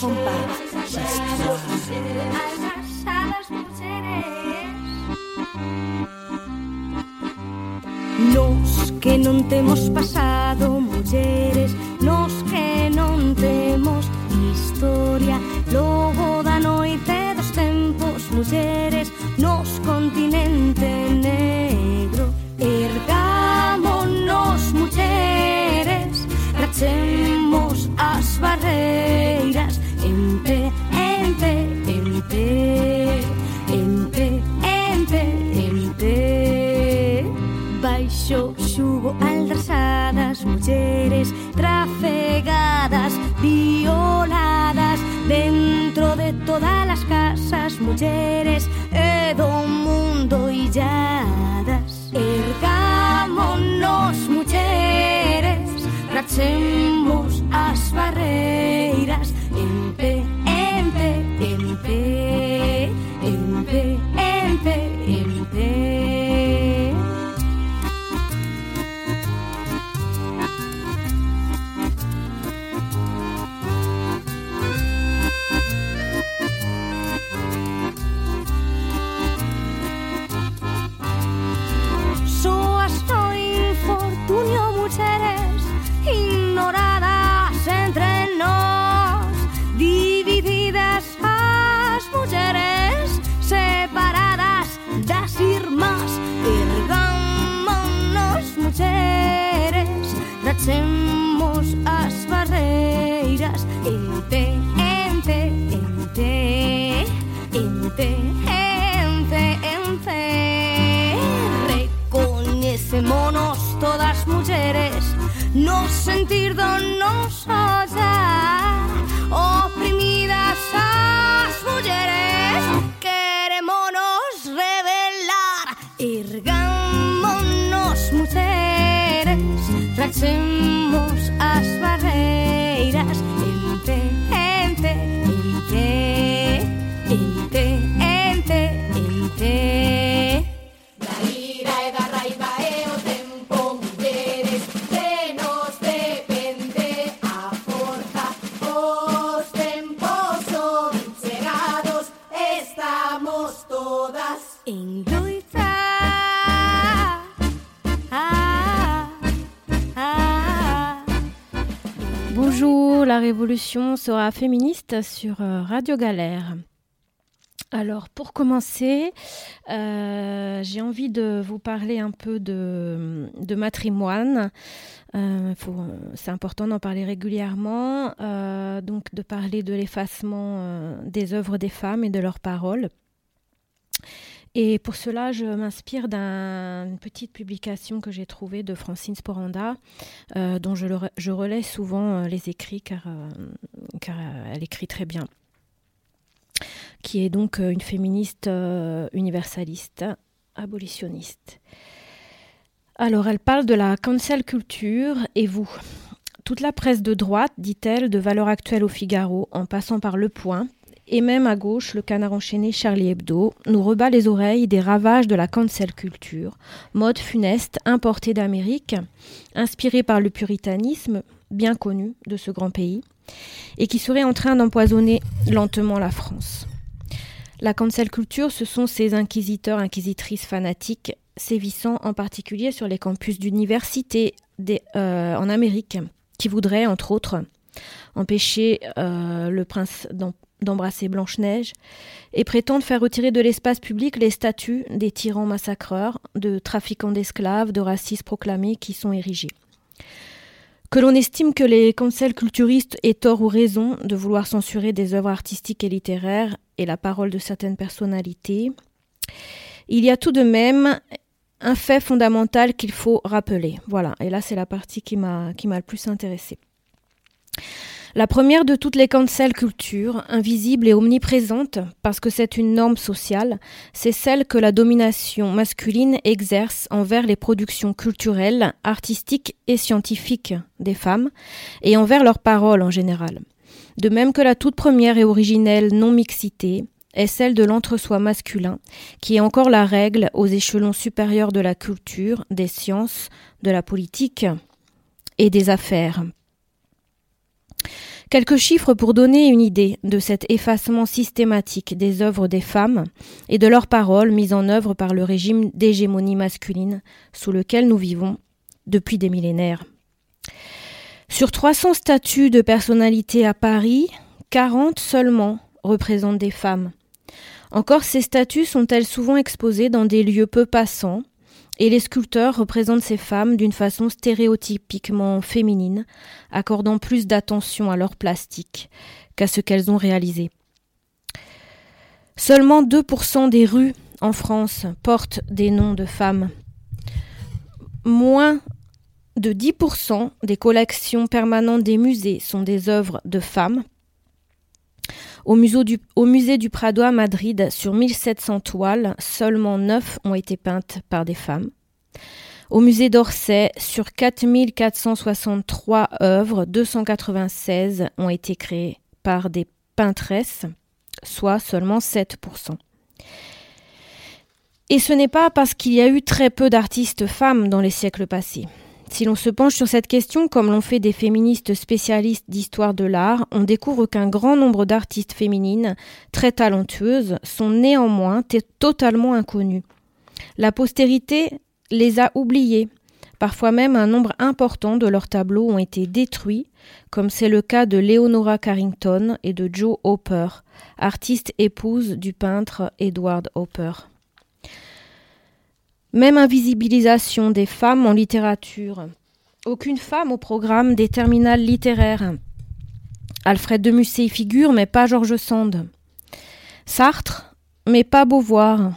compartir Nos que non temos pasado, mulleres, nos que non temos historia, logo da noite dos tempos, mulleres, nos continente negro, ergámonos, mulleres, rachemos as barreiras, en pé, en pé, en pé, en pé, en pé, en pé. Baixo xugo aldrasadas, mulleres trafegadas, violadas, dentro de todas as casas, mulleres e do mundo illadas. Ergámonos, mulleres, rachemos as barreiras, en pé, en pé, en pé, en pé, en pé, en pé. Mulleres ignoradas entre nós, divididas as mulleres, separadas das irmás. Ergámonos, mulleres, rachemos as barreiras, en pé, en pé, en pé, en pé, en pé, en pé. Recoñecémonos todas mulleres, no sentir do noso ollar, oprimidas as mulleres, querémonos revelar. Ergámonos, mulleres, rachemos as barreiras, en pé, en pé, en pé, en pé, en pé, en pé. Da ira e da raiva e o tempo, mulleres, de nos depende a forza. Os tempos son chegados, estamos todas en loita. Bonjour, la révolution sera féministe sur Radio Galère. Alors, pour commencer, j'ai envie de vous parler un peu de matrimoine. C'est important d'en parler régulièrement, donc de parler de l'effacement des œuvres des femmes et de leurs paroles. Et pour cela, je m'inspire d'une petite publication que j'ai trouvée de Francine Sporanda, dont je relais souvent les écrits car elle écrit très bien, qui est donc une féministe universaliste, abolitionniste. Alors, elle parle de la cancel culture et vous. Toute la presse de droite, dit-elle, de Valeurs Actuelles au Figaro, en passant par Le Point, et même à gauche, le Canard enchaîné Charlie Hebdo, nous rebat les oreilles des ravages de la cancel culture, mode funeste importé d'Amérique, inspiré par le puritanisme, bien connu de ce grand pays, et qui serait en train d'empoisonner lentement la France. La cancel culture, ce sont ces inquisiteurs, inquisitrices fanatiques, sévissant en particulier sur les campus d'universités en Amérique, qui voudraient, entre autres, empêcher le prince d'embrasser Blanche-Neige et prétendent faire retirer de l'espace public les statues des tyrans massacreurs, de trafiquants d'esclaves, de racistes proclamés qui sont érigés. Que l'on estime que les cancel culturistes aient tort ou raison de vouloir censurer des œuvres artistiques et littéraires et la parole de certaines personnalités, il y a tout de même un fait fondamental qu'il faut rappeler. Voilà, et là c'est la partie qui m'a le plus intéressée. La première de toutes les cancel cultures, invisible et omniprésente, parce que c'est une norme sociale, c'est celle que la domination masculine exerce envers les productions culturelles, artistiques et scientifiques des femmes, et envers leurs paroles en général. De même que la toute première et originelle non-mixité est celle de l'entre-soi masculin, qui est encore la règle aux échelons supérieurs de la culture, des sciences, de la politique et des affaires. Quelques chiffres pour donner une idée de cet effacement systématique des œuvres des femmes et de leurs paroles mises en œuvre par le régime d'hégémonie masculine sous lequel nous vivons depuis des millénaires. Sur 300 statues de personnalités à Paris, 40 seulement représentent des femmes. Encore, ces statues sont-elles souvent exposées dans des lieux peu passants, et les sculpteurs représentent ces femmes d'une façon stéréotypiquement féminine, accordant plus d'attention à leur plastique qu'à ce qu'elles ont réalisé. Seulement 2% des rues en France portent des noms de femmes. Moins de 10% des collections permanentes des musées sont des œuvres de femmes. Au musée du Prado à Madrid, sur 1700 toiles, seulement 9 ont été peintes par des femmes. Au musée d'Orsay, sur 4463 œuvres, 296 ont été créées par des peintresses, soit seulement 7%. Et ce n'est pas parce qu'il y a eu très peu d'artistes femmes dans les siècles passés. Si l'on se penche sur cette question, comme l'ont fait des féministes spécialistes d'histoire de l'art, on découvre qu'un grand nombre d'artistes féminines, très talentueuses, sont néanmoins totalement inconnues. La postérité les a oubliées. Parfois même un nombre important de leurs tableaux ont été détruits, comme c'est le cas de Leonora Carrington et de Jo Hopper, artiste épouse du peintre Edward Hopper. Même invisibilisation des femmes en littérature. Aucune femme au programme des terminales littéraires. Alfred de Musset y figure, mais pas George Sand. Sartre, mais pas Beauvoir.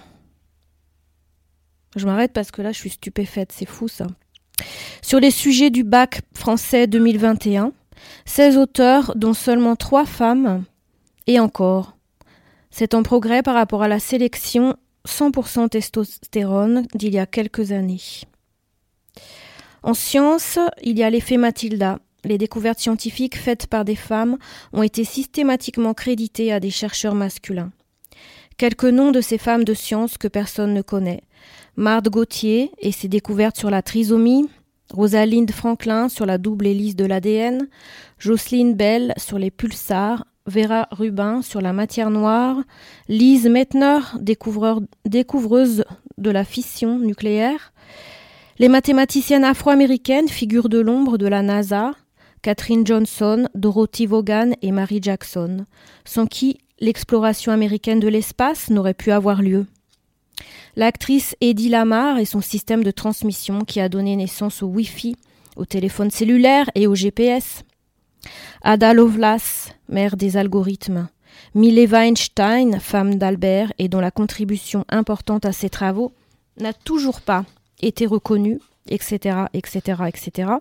Je m'arrête parce que là, je suis stupéfaite, c'est fou ça. Sur les sujets du bac français 2021, 16 auteurs, dont seulement 3 femmes, et encore. C'est en progrès par rapport à la sélection 100% testostérone d'il y a quelques années. En sciences, il y a l'effet Mathilda. Les découvertes scientifiques faites par des femmes ont été systématiquement créditées à des chercheurs masculins. Quelques noms de ces femmes de science que personne ne connaît. Marthe Gauthier et ses découvertes sur la trisomie, Rosalind Franklin sur la double hélice de l'ADN, Jocelyn Bell sur les pulsars, Vera Rubin sur la matière noire, Lise Meitner, découvreuse de la fission nucléaire, les mathématiciennes afro-américaines, figures de l'ombre de la NASA, Katherine Johnson, Dorothy Vaughan et Mary Jackson, sans qui l'exploration américaine de l'espace n'aurait pu avoir lieu. L'actrice Hedy Lamarr et son système de transmission qui a donné naissance au Wi-Fi, au téléphone cellulaire et au GPS. Ada Lovelace, mère des algorithmes, Mileva Einstein, femme d'Albert et dont la contribution importante à ses travaux n'a toujours pas été reconnue, etc., etc., etc.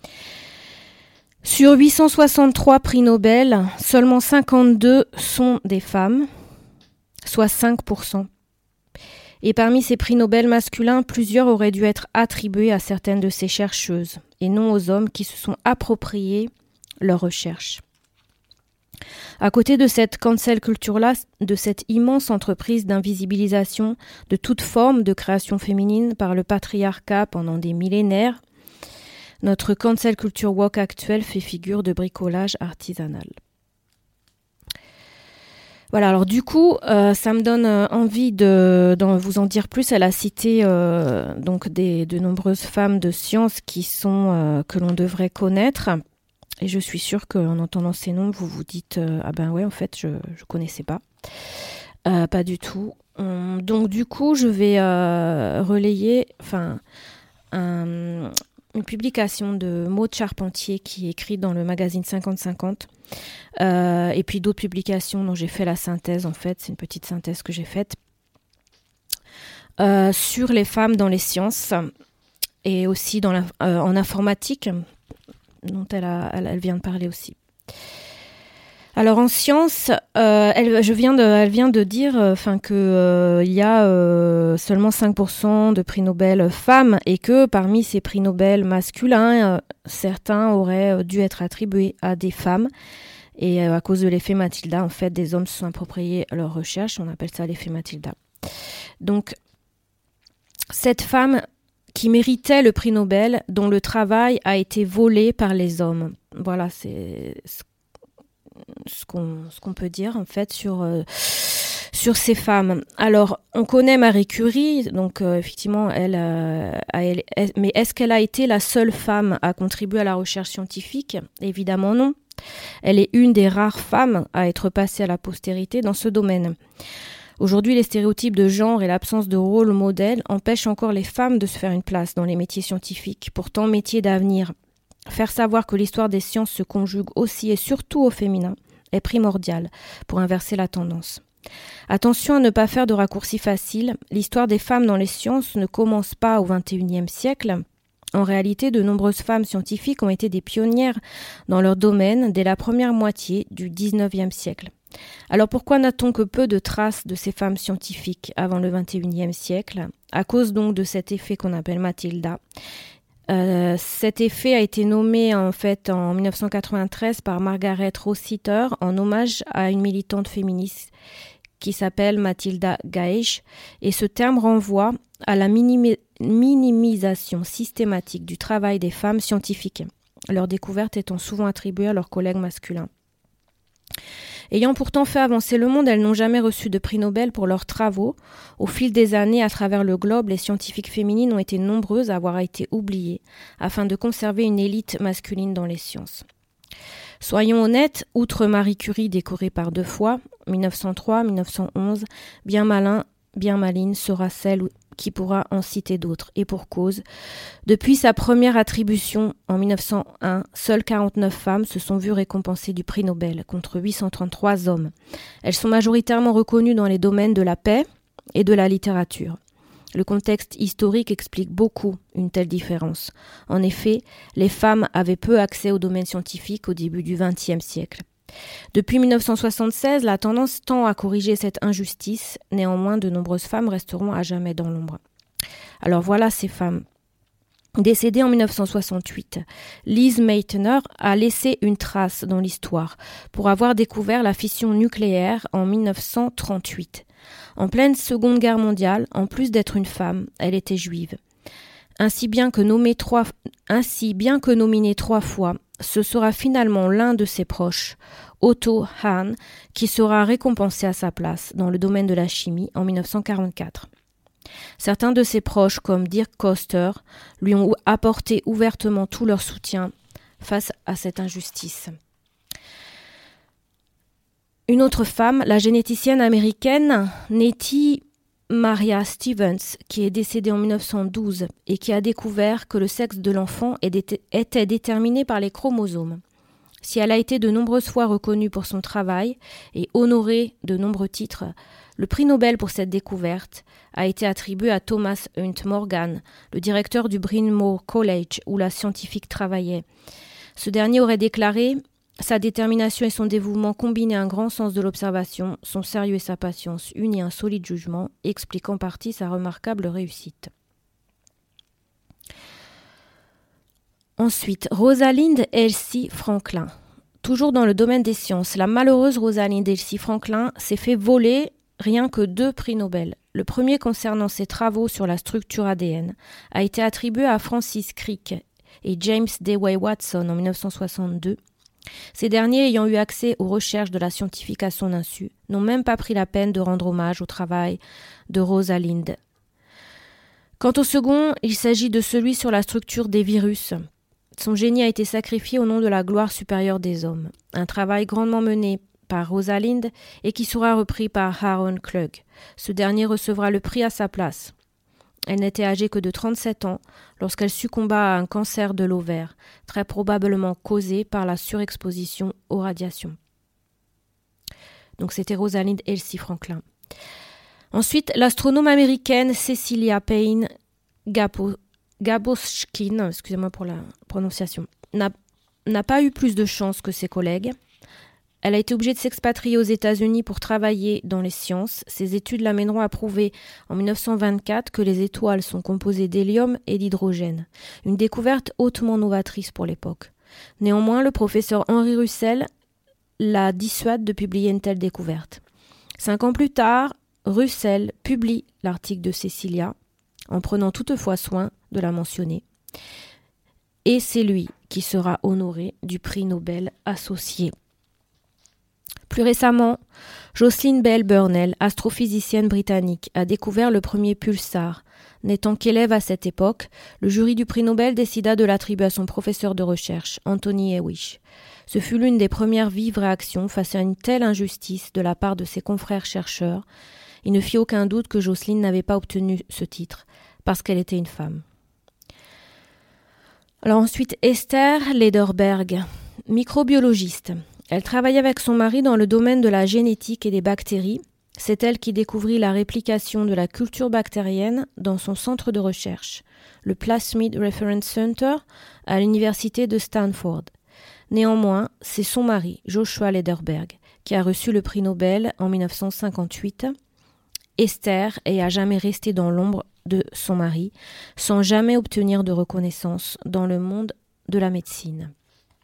Sur 863 prix Nobel, seulement 52 sont des femmes, soit 5%. Et parmi ces prix Nobel masculins, plusieurs auraient dû être attribués à certaines de ces chercheuses, et non aux hommes qui se sont appropriés leurs recherches. À côté de cette cancel culture-là, de cette immense entreprise d'invisibilisation de toute forme de création féminine par le patriarcat pendant des millénaires, notre cancel culture woke actuelle fait figure de bricolage artisanal. Voilà, alors du coup, ça me donne envie d'en vous en dire plus. Elle a cité donc de nombreuses femmes de science qui sont que l'on devrait connaître. Et je suis sûre qu'en entendant ces noms, vous vous dites ah ben ouais, en fait, je connaissais pas. Pas du tout. Donc du coup, je vais relayer une publication de Maud Charpentier qui est écrite dans le magazine 50-50. Et puis d'autres publications dont j'ai fait la synthèse, en fait. C'est une petite synthèse que j'ai faite sur les femmes dans les sciences et aussi en informatique, dont elle vient de parler aussi. Alors en sciences, elle vient de dire que il y a seulement 5% de prix Nobel femmes et que parmi ces prix Nobel masculins, certains auraient dû être attribués à des femmes. Et à cause de l'effet Mathilda, en fait, des hommes se sont appropriés leurs recherches. On appelle ça l'effet Mathilda. Donc, cette femme qui méritait le prix Nobel, dont le travail a été volé par les hommes. Voilà, c'est ce qu'on peut dire en fait sur ces femmes. Alors, on connaît Marie Curie, donc effectivement, mais est-ce qu'elle a été la seule femme à contribuer à la recherche scientifique ? Évidemment non. Elle est une des rares femmes à être passée à la postérité dans ce domaine. Aujourd'hui, les stéréotypes de genre et l'absence de rôle modèle empêchent encore les femmes de se faire une place dans les métiers scientifiques, pourtant métiers d'avenir. Faire savoir que l'histoire des sciences se conjugue aussi et surtout au féminin est primordial pour inverser la tendance. Attention à ne pas faire de raccourcis faciles. L'histoire des femmes dans les sciences ne commence pas au XXIe siècle. En réalité, de nombreuses femmes scientifiques ont été des pionnières dans leur domaine dès la première moitié du XIXe siècle. Alors pourquoi n'a-t-on que peu de traces de ces femmes scientifiques avant le XXIe siècle ? À cause donc de cet effet qu'on appelle Matilda. Cet effet a été nommé en fait en 1993 par Margaret Rossiter en hommage à une militante féministe qui s'appelle Matilda Gaesch, et ce terme renvoie à la minimisation systématique du travail des femmes scientifiques, leurs découvertes étant souvent attribuées à leurs collègues masculins. Ayant pourtant fait avancer le monde, elles n'ont jamais reçu de prix Nobel pour leurs travaux. Au fil des années, à travers le globe, les scientifiques féminines ont été nombreuses à avoir été oubliées, afin de conserver une élite masculine dans les sciences. Soyons honnêtes, outre Marie Curie décorée par 2 fois, 1903, 1911, bien maline sera celle qui pourra en citer d'autres, et pour cause. Depuis sa première attribution en 1901, seules 49 femmes se sont vues récompensées du prix Nobel, contre 833 hommes. Elles sont majoritairement reconnues dans les domaines de la paix et de la littérature. Le contexte historique explique beaucoup une telle différence. En effet, les femmes avaient peu accès au domaine scientifique au début du XXe siècle. Depuis 1976, la tendance tend à corriger cette injustice. Néanmoins, de nombreuses femmes resteront à jamais dans l'ombre. Alors voilà ces femmes. Décédée en 1968, Lise Meitner a laissé une trace dans l'histoire pour avoir découvert la fission nucléaire en 1938. En pleine Seconde Guerre mondiale, en plus d'être une femme, elle était juive. Ainsi bien que nominé 3 fois, ce sera finalement l'un de ses proches, Otto Hahn, qui sera récompensé à sa place dans le domaine de la chimie en 1944. Certains de ses proches, comme Dirk Koster, lui ont apporté ouvertement tout leur soutien face à cette injustice. Une autre femme, la généticienne américaine Nettie Maria Stevens, qui est décédée en 1912 et qui a découvert que le sexe de l'enfant était déterminé par les chromosomes. Si elle a été de nombreuses fois reconnue pour son travail et honorée de nombreux titres, le prix Nobel pour cette découverte a été attribué à Thomas Hunt Morgan, le directeur du Bryn Mawr College où la scientifique travaillait. Ce dernier aurait déclaré « Sa détermination et son dévouement combinés un grand sens de l'observation, son sérieux et sa patience, unis un solide jugement, expliquent en partie sa remarquable réussite. » Ensuite, Rosalind Elsie Franklin. Toujours dans le domaine des sciences, la malheureuse Rosalind Elsie Franklin s'est fait voler rien que 2 prix Nobel. Le premier concernant ses travaux sur la structure ADN a été attribué à Francis Crick et James Dewey Watson en 1962. Ces derniers, ayant eu accès aux recherches de la scientifique à son insu, n'ont même pas pris la peine de rendre hommage au travail de Rosalind. Quant au second, il s'agit de celui sur la structure des virus. Son génie a été sacrifié au nom de la gloire supérieure des hommes. Un travail grandement mené par Rosalind et qui sera repris par Aaron Klug. Ce dernier recevra le prix à sa place. Elle n'était âgée que de 37 ans lorsqu'elle succomba à un cancer de l'ovaire, très probablement causé par la surexposition aux radiations. Donc c'était Rosalind Elsie Franklin. Ensuite, l'astronome américaine Cecilia Payne Gaposchkin, excusez-moi pour la prononciation, n'a pas eu plus de chance que ses collègues. Elle a été obligée de s'expatrier aux États-Unis pour travailler dans les sciences. Ses études l'amèneront à prouver en 1924 que les étoiles sont composées d'hélium et d'hydrogène, une découverte hautement novatrice pour l'époque. Néanmoins, le professeur Henri Russell la dissuade de publier une telle découverte. 5 ans plus tard, Russell publie l'article de Cecilia, en prenant toutefois soin de la mentionner. Et c'est lui qui sera honoré du prix Nobel associé. Plus récemment, Jocelyn Bell Burnell, astrophysicienne britannique, a découvert le premier pulsar. N'étant qu'élève à cette époque, le jury du prix Nobel décida de l'attribuer à son professeur de recherche, Anthony Hewish. Ce fut l'une des premières vives réactions face à une telle injustice de la part de ses confrères chercheurs. Il ne fit aucun doute que Jocelyn n'avait pas obtenu ce titre, parce qu'elle était une femme. Alors ensuite, Esther Lederberg, microbiologiste. Elle travaillait avec son mari dans le domaine de la génétique et des bactéries. C'est elle qui découvrit la réplication de la culture bactérienne dans son centre de recherche, le Plasmid Reference Center à l'université de Stanford. Néanmoins, c'est son mari, Joshua Lederberg, qui a reçu le prix Nobel en 1958. Esther est à jamais restée dans l'ombre de son mari, sans jamais obtenir de reconnaissance dans le monde de la médecine.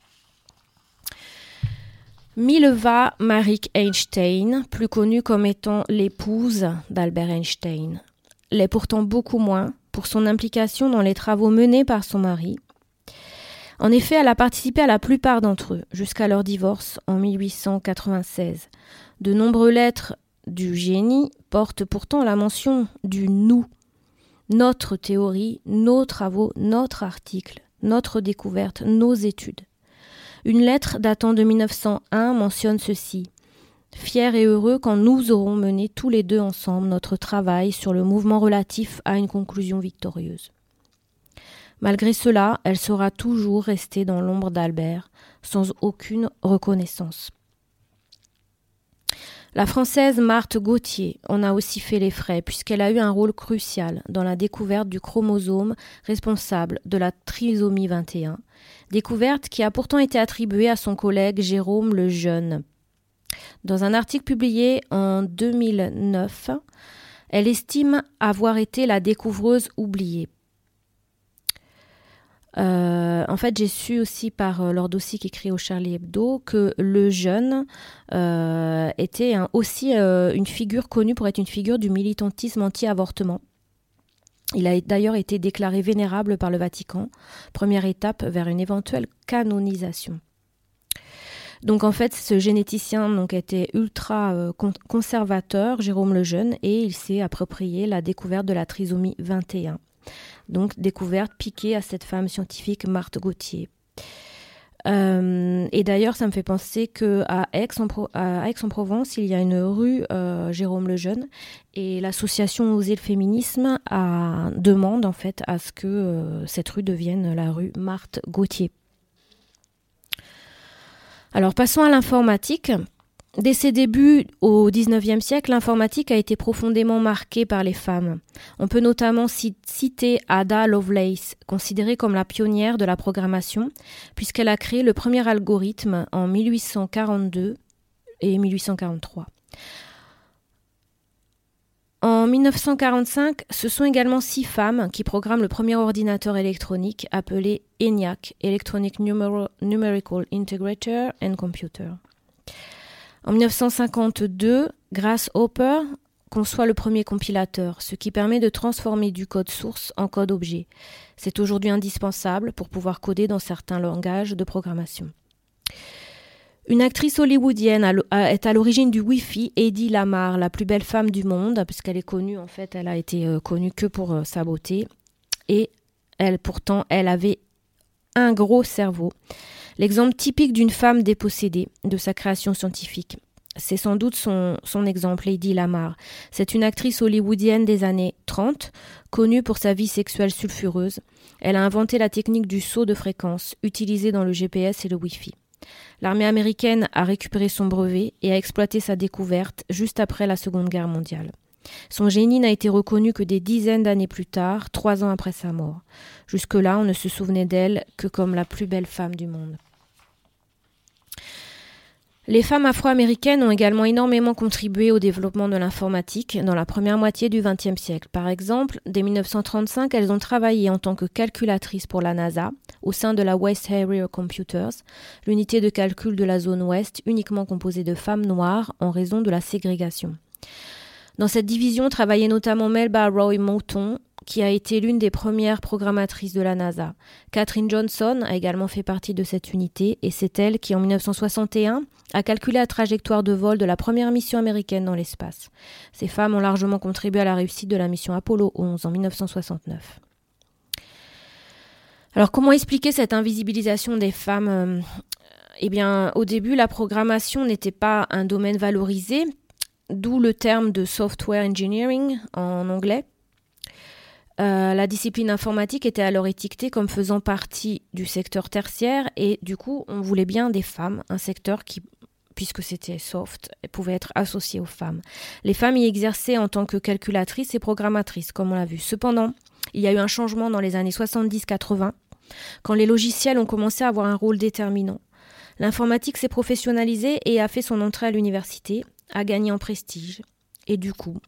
Mileva Marik Einstein, plus connue comme étant l'épouse d'Albert Einstein, l'est pourtant beaucoup moins pour son implication dans les travaux menés par son mari. En effet, elle a participé à la plupart d'entre eux, jusqu'à leur divorce en 1896. De nombreuses lettres du génie portent pourtant la mention du « nous », notre théorie, nos travaux, notre article, notre découverte, nos études. Une lettre datant de 1901 mentionne ceci. « Fiers et heureux quand nous aurons mené tous les deux ensemble notre travail sur le mouvement relatif à une conclusion victorieuse. » Malgré cela, elle sera toujours restée dans l'ombre d'Albert, sans aucune reconnaissance. La Française Marthe Gauthier en a aussi fait les frais, puisqu'elle a eu un rôle crucial dans la découverte du chromosome responsable de la trisomie 21, découverte qui a pourtant été attribuée à son collègue Jérôme Lejeune. Dans un article publié en 2009, elle estime avoir été la découvreuse oubliée. En fait, j'ai su aussi par leur dossier écrit au Charlie Hebdo que Lejeune était aussi une figure connue pour être une figure du militantisme anti-avortement. Il a d'ailleurs été déclaré vénérable par le Vatican, première étape vers une éventuelle canonisation. Donc en fait, ce généticien était ultra conservateur, Jérôme Lejeune, et il s'est approprié la découverte de la trisomie 21. Donc découverte piquée à cette femme scientifique Marthe Gauthier. Et d'ailleurs, ça me fait penser qu'à Aix-en-Provence, il y a une rue Jérôme Lejeune, et l'association Oser le féminisme demande en fait à ce que cette rue devienne la rue Marthe Gauthier. Alors passons à l'informatique. Dès ses débuts au XIXe siècle, l'informatique a été profondément marquée par les femmes. On peut notamment citer Ada Lovelace, considérée comme la pionnière de la programmation, puisqu'elle a créé le premier algorithme en 1842 et 1843. En 1945, ce sont également 6 femmes qui programment le premier ordinateur électronique appelé ENIAC, Electronic Numerical Integrator and Computer. En 1952, Grace Hopper conçoit le premier compilateur, ce qui permet de transformer du code source en code objet. C'est aujourd'hui indispensable pour pouvoir coder dans certains langages de programmation. Une actrice hollywoodienne est à l'origine du Wi-Fi, Hedy Lamarr, la plus belle femme du monde, puisqu'elle est connue, en fait, elle a été connue que pour sa beauté. Et elle avait un gros cerveau. L'exemple typique d'une femme dépossédée de sa création scientifique. C'est sans doute son exemple, Hedy Lamarr. C'est une actrice hollywoodienne des années 30, connue pour sa vie sexuelle sulfureuse. Elle a inventé la technique du saut de fréquence, utilisée dans le GPS et le Wi-Fi. L'armée américaine a récupéré son brevet et a exploité sa découverte juste après la Seconde Guerre mondiale. Son génie n'a été reconnu que des dizaines d'années plus tard, 3 ans après sa mort. Jusque-là, on ne se souvenait d'elle que comme la plus belle femme du monde. Les femmes afro-américaines ont également énormément contribué au développement de l'informatique dans la première moitié du XXe siècle. Par exemple, dès 1935, elles ont travaillé en tant que calculatrices pour la NASA au sein de la West Area Computers, l'unité de calcul de la zone ouest uniquement composée de femmes noires en raison de la ségrégation. Dans cette division travaillait notamment Melba Roy Moulton, qui a été l'une des premières programmatrices de la NASA. Katherine Johnson a également fait partie de cette unité et c'est elle qui, en 1961, a calculé la trajectoire de vol de la première mission américaine dans l'espace. Ces femmes ont largement contribué à la réussite de la mission Apollo 11 en 1969. Alors, comment expliquer cette invisibilisation des femmes ? Eh bien, au début, la programmation n'était pas un domaine valorisé, d'où le terme de software engineering en anglais. La discipline informatique était alors étiquetée comme faisant partie du secteur tertiaire et du coup, on voulait bien des femmes, un secteur qui, puisque c'était soft, pouvait être associé aux femmes. Les femmes y exerçaient en tant que calculatrices et programmatrices, comme on l'a vu. Cependant, il y a eu un changement dans les années 70-80, quand les logiciels ont commencé à avoir un rôle déterminant. L'informatique s'est professionnalisée et a fait son entrée à l'université, a gagné en prestige. Et du coup,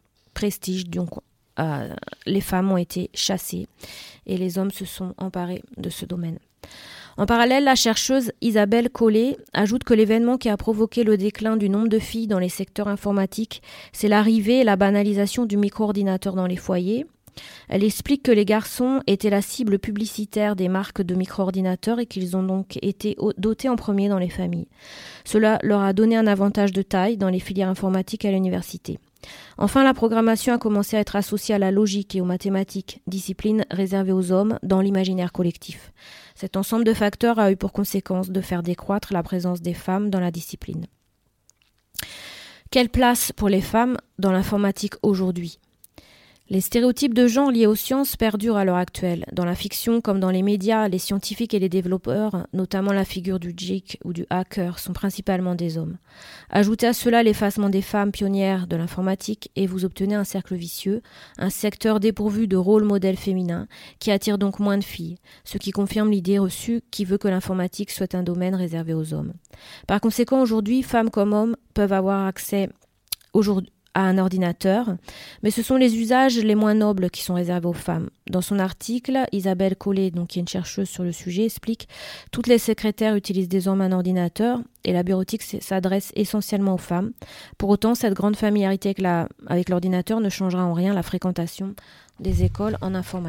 les femmes ont été chassées et les hommes se sont emparés de ce domaine. En parallèle, la chercheuse Isabelle Collet ajoute que l'événement qui a provoqué le déclin du nombre de filles dans les secteurs informatiques, c'est l'arrivée et la banalisation du micro-ordinateur dans les foyers. Elle explique que les garçons étaient la cible publicitaire des marques de micro-ordinateurs et qu'ils ont donc été dotés en premier dans les familles. Cela leur a donné un avantage de taille dans les filières informatiques à l'université. Enfin, la programmation a commencé à être associée à la logique et aux mathématiques, discipline réservée aux hommes dans l'imaginaire collectif. Cet ensemble de facteurs a eu pour conséquence de faire décroître la présence des femmes dans la discipline. Quelle place pour les femmes dans l'informatique aujourd'hui ? Les stéréotypes de genre liés aux sciences perdurent à l'heure actuelle. Dans la fiction comme dans les médias, les scientifiques et les développeurs, notamment la figure du geek ou du hacker, sont principalement des hommes. Ajoutez à cela l'effacement des femmes pionnières de l'informatique et vous obtenez un cercle vicieux, un secteur dépourvu de rôle modèle féminin qui attire donc moins de filles, ce qui confirme l'idée reçue qui veut que l'informatique soit un domaine réservé aux hommes. Par conséquent, aujourd'hui, femmes comme hommes peuvent avoir accès à un ordinateur, mais ce sont les usages les moins nobles qui sont réservés aux femmes. Dans son article, Isabelle Collet, qui est une chercheuse sur le sujet, explique « Toutes les secrétaires utilisent désormais un ordinateur et la bureautique s'adresse essentiellement aux femmes. Pour autant, cette grande familiarité avec l'ordinateur ne changera en rien la fréquentation des écoles en informatique. »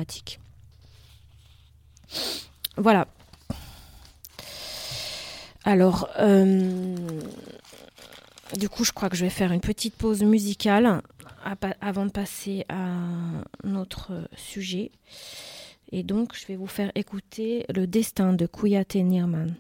Voilà. Alors, du coup, je crois que je vais faire une petite pause musicale avant de passer à notre sujet. Et donc, je vais vous faire écouter Le Destin de Kouyaté Nirman.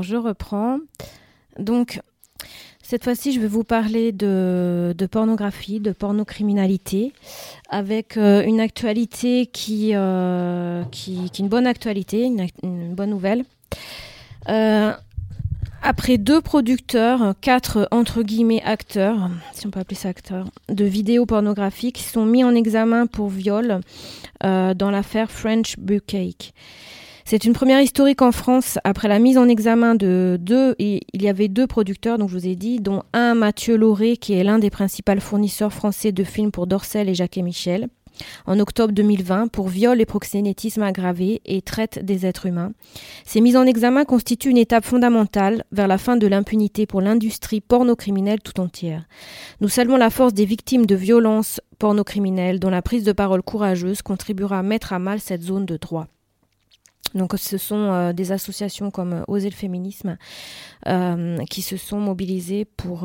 je reprends. Donc, cette fois-ci, je vais vous parler de pornographie, de pornocriminalité, avec une actualité qui est une bonne actualité, une bonne nouvelle. Après 2 producteurs, 4 entre guillemets acteurs, si on peut appeler ça acteurs, de vidéos pornographiques sont mis en examen pour viol dans l'affaire French Bukkake. C'est une première historique en France après la mise en examen de 2, et il y avait 2 producteurs, donc je vous ai dit, dont un Mathieu Lauré, qui est l'un des principaux fournisseurs français de films pour Dorcel et Jacques et Michel, en octobre 2020 pour viol et proxénétisme aggravé et traite des êtres humains. Ces mises en examen constituent une étape fondamentale vers la fin de l'impunité pour l'industrie pornocriminelle tout entière. Nous saluons la force des victimes de violences pornocriminelles dont la prise de parole courageuse contribuera à mettre à mal cette zone de droit. Donc ce sont des associations comme Oser le féminisme qui se sont mobilisées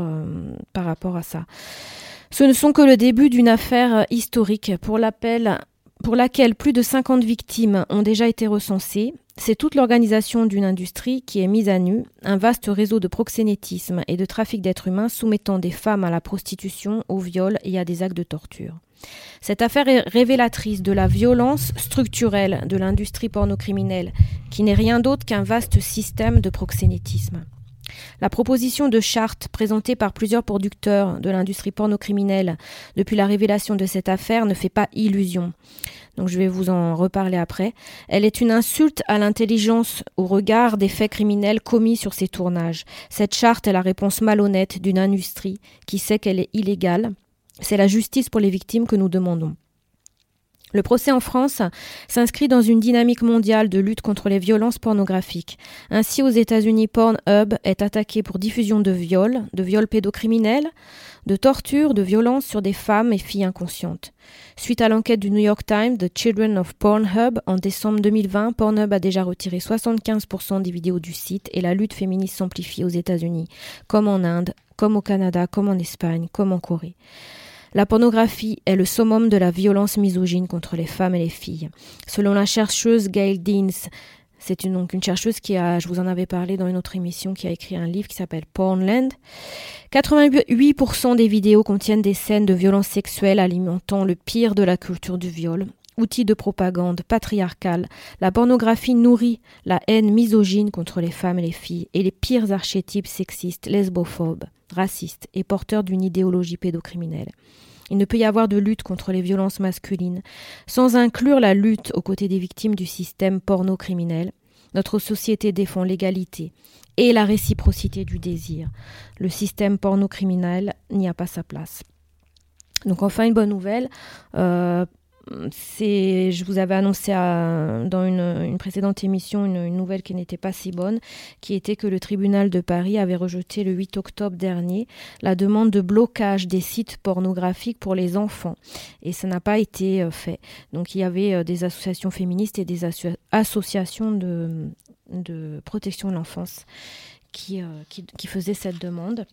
par rapport à ça. Ce ne sont que le début d'une affaire historique pour laquelle plus de 50 victimes ont déjà été recensées. C'est toute l'organisation d'une industrie qui est mise à nu, un vaste réseau de proxénétisme et de trafic d'êtres humains soumettant des femmes à la prostitution, au viol et à des actes de torture. Cette affaire est révélatrice de la violence structurelle de l'industrie pornocriminelle, qui n'est rien d'autre qu'un vaste système de proxénétisme. La proposition de charte présentée par plusieurs producteurs de l'industrie pornocriminelle depuis la révélation de cette affaire ne fait pas illusion. Donc je vais vous en reparler après. Elle est une insulte à l'intelligence au regard des faits criminels commis sur ces tournages. Cette charte est la réponse malhonnête d'une industrie qui sait qu'elle est illégale. C'est la justice pour les victimes que nous demandons. Le procès en France s'inscrit dans une dynamique mondiale de lutte contre les violences pornographiques. Ainsi, aux États-Unis, Pornhub est attaqué pour diffusion de viols pédocriminels, de torture, de violences sur des femmes et filles inconscientes. Suite à l'enquête du New York Times, The Children of Pornhub, en décembre 2020, Pornhub a déjà retiré 75% des vidéos du site et la lutte féministe s'amplifie aux États-Unis, comme en Inde, comme au Canada, comme en Espagne, comme en Corée. La pornographie est le summum de la violence misogyne contre les femmes et les filles. Selon la chercheuse Gail Deans, c'est une chercheuse je vous en avais parlé dans une autre émission, qui a écrit un livre qui s'appelle Pornland. 88% des vidéos contiennent des scènes de violence sexuelle alimentant le pire de la culture du viol. Outil de propagande patriarcale, la pornographie nourrit la haine misogyne contre les femmes et les filles et les pires archétypes sexistes, lesbophobes, racistes et porteurs d'une idéologie pédocriminelle. Il ne peut y avoir de lutte contre les violences masculines sans inclure la lutte aux côtés des victimes du système porno-criminel. Notre société défend l'égalité et la réciprocité du désir. Le système porno-criminel n'y a pas sa place. Donc enfin, une bonne nouvelle. Je vous avais annoncé dans une précédente émission une nouvelle qui n'était pas si bonne, qui était que le tribunal de Paris avait rejeté le 8 octobre dernier la demande de blocage des sites pornographiques pour les enfants. Et ça n'a pas été fait. Donc il y avait des associations féministes et des associations de protection de l'enfance qui faisaient cette demande.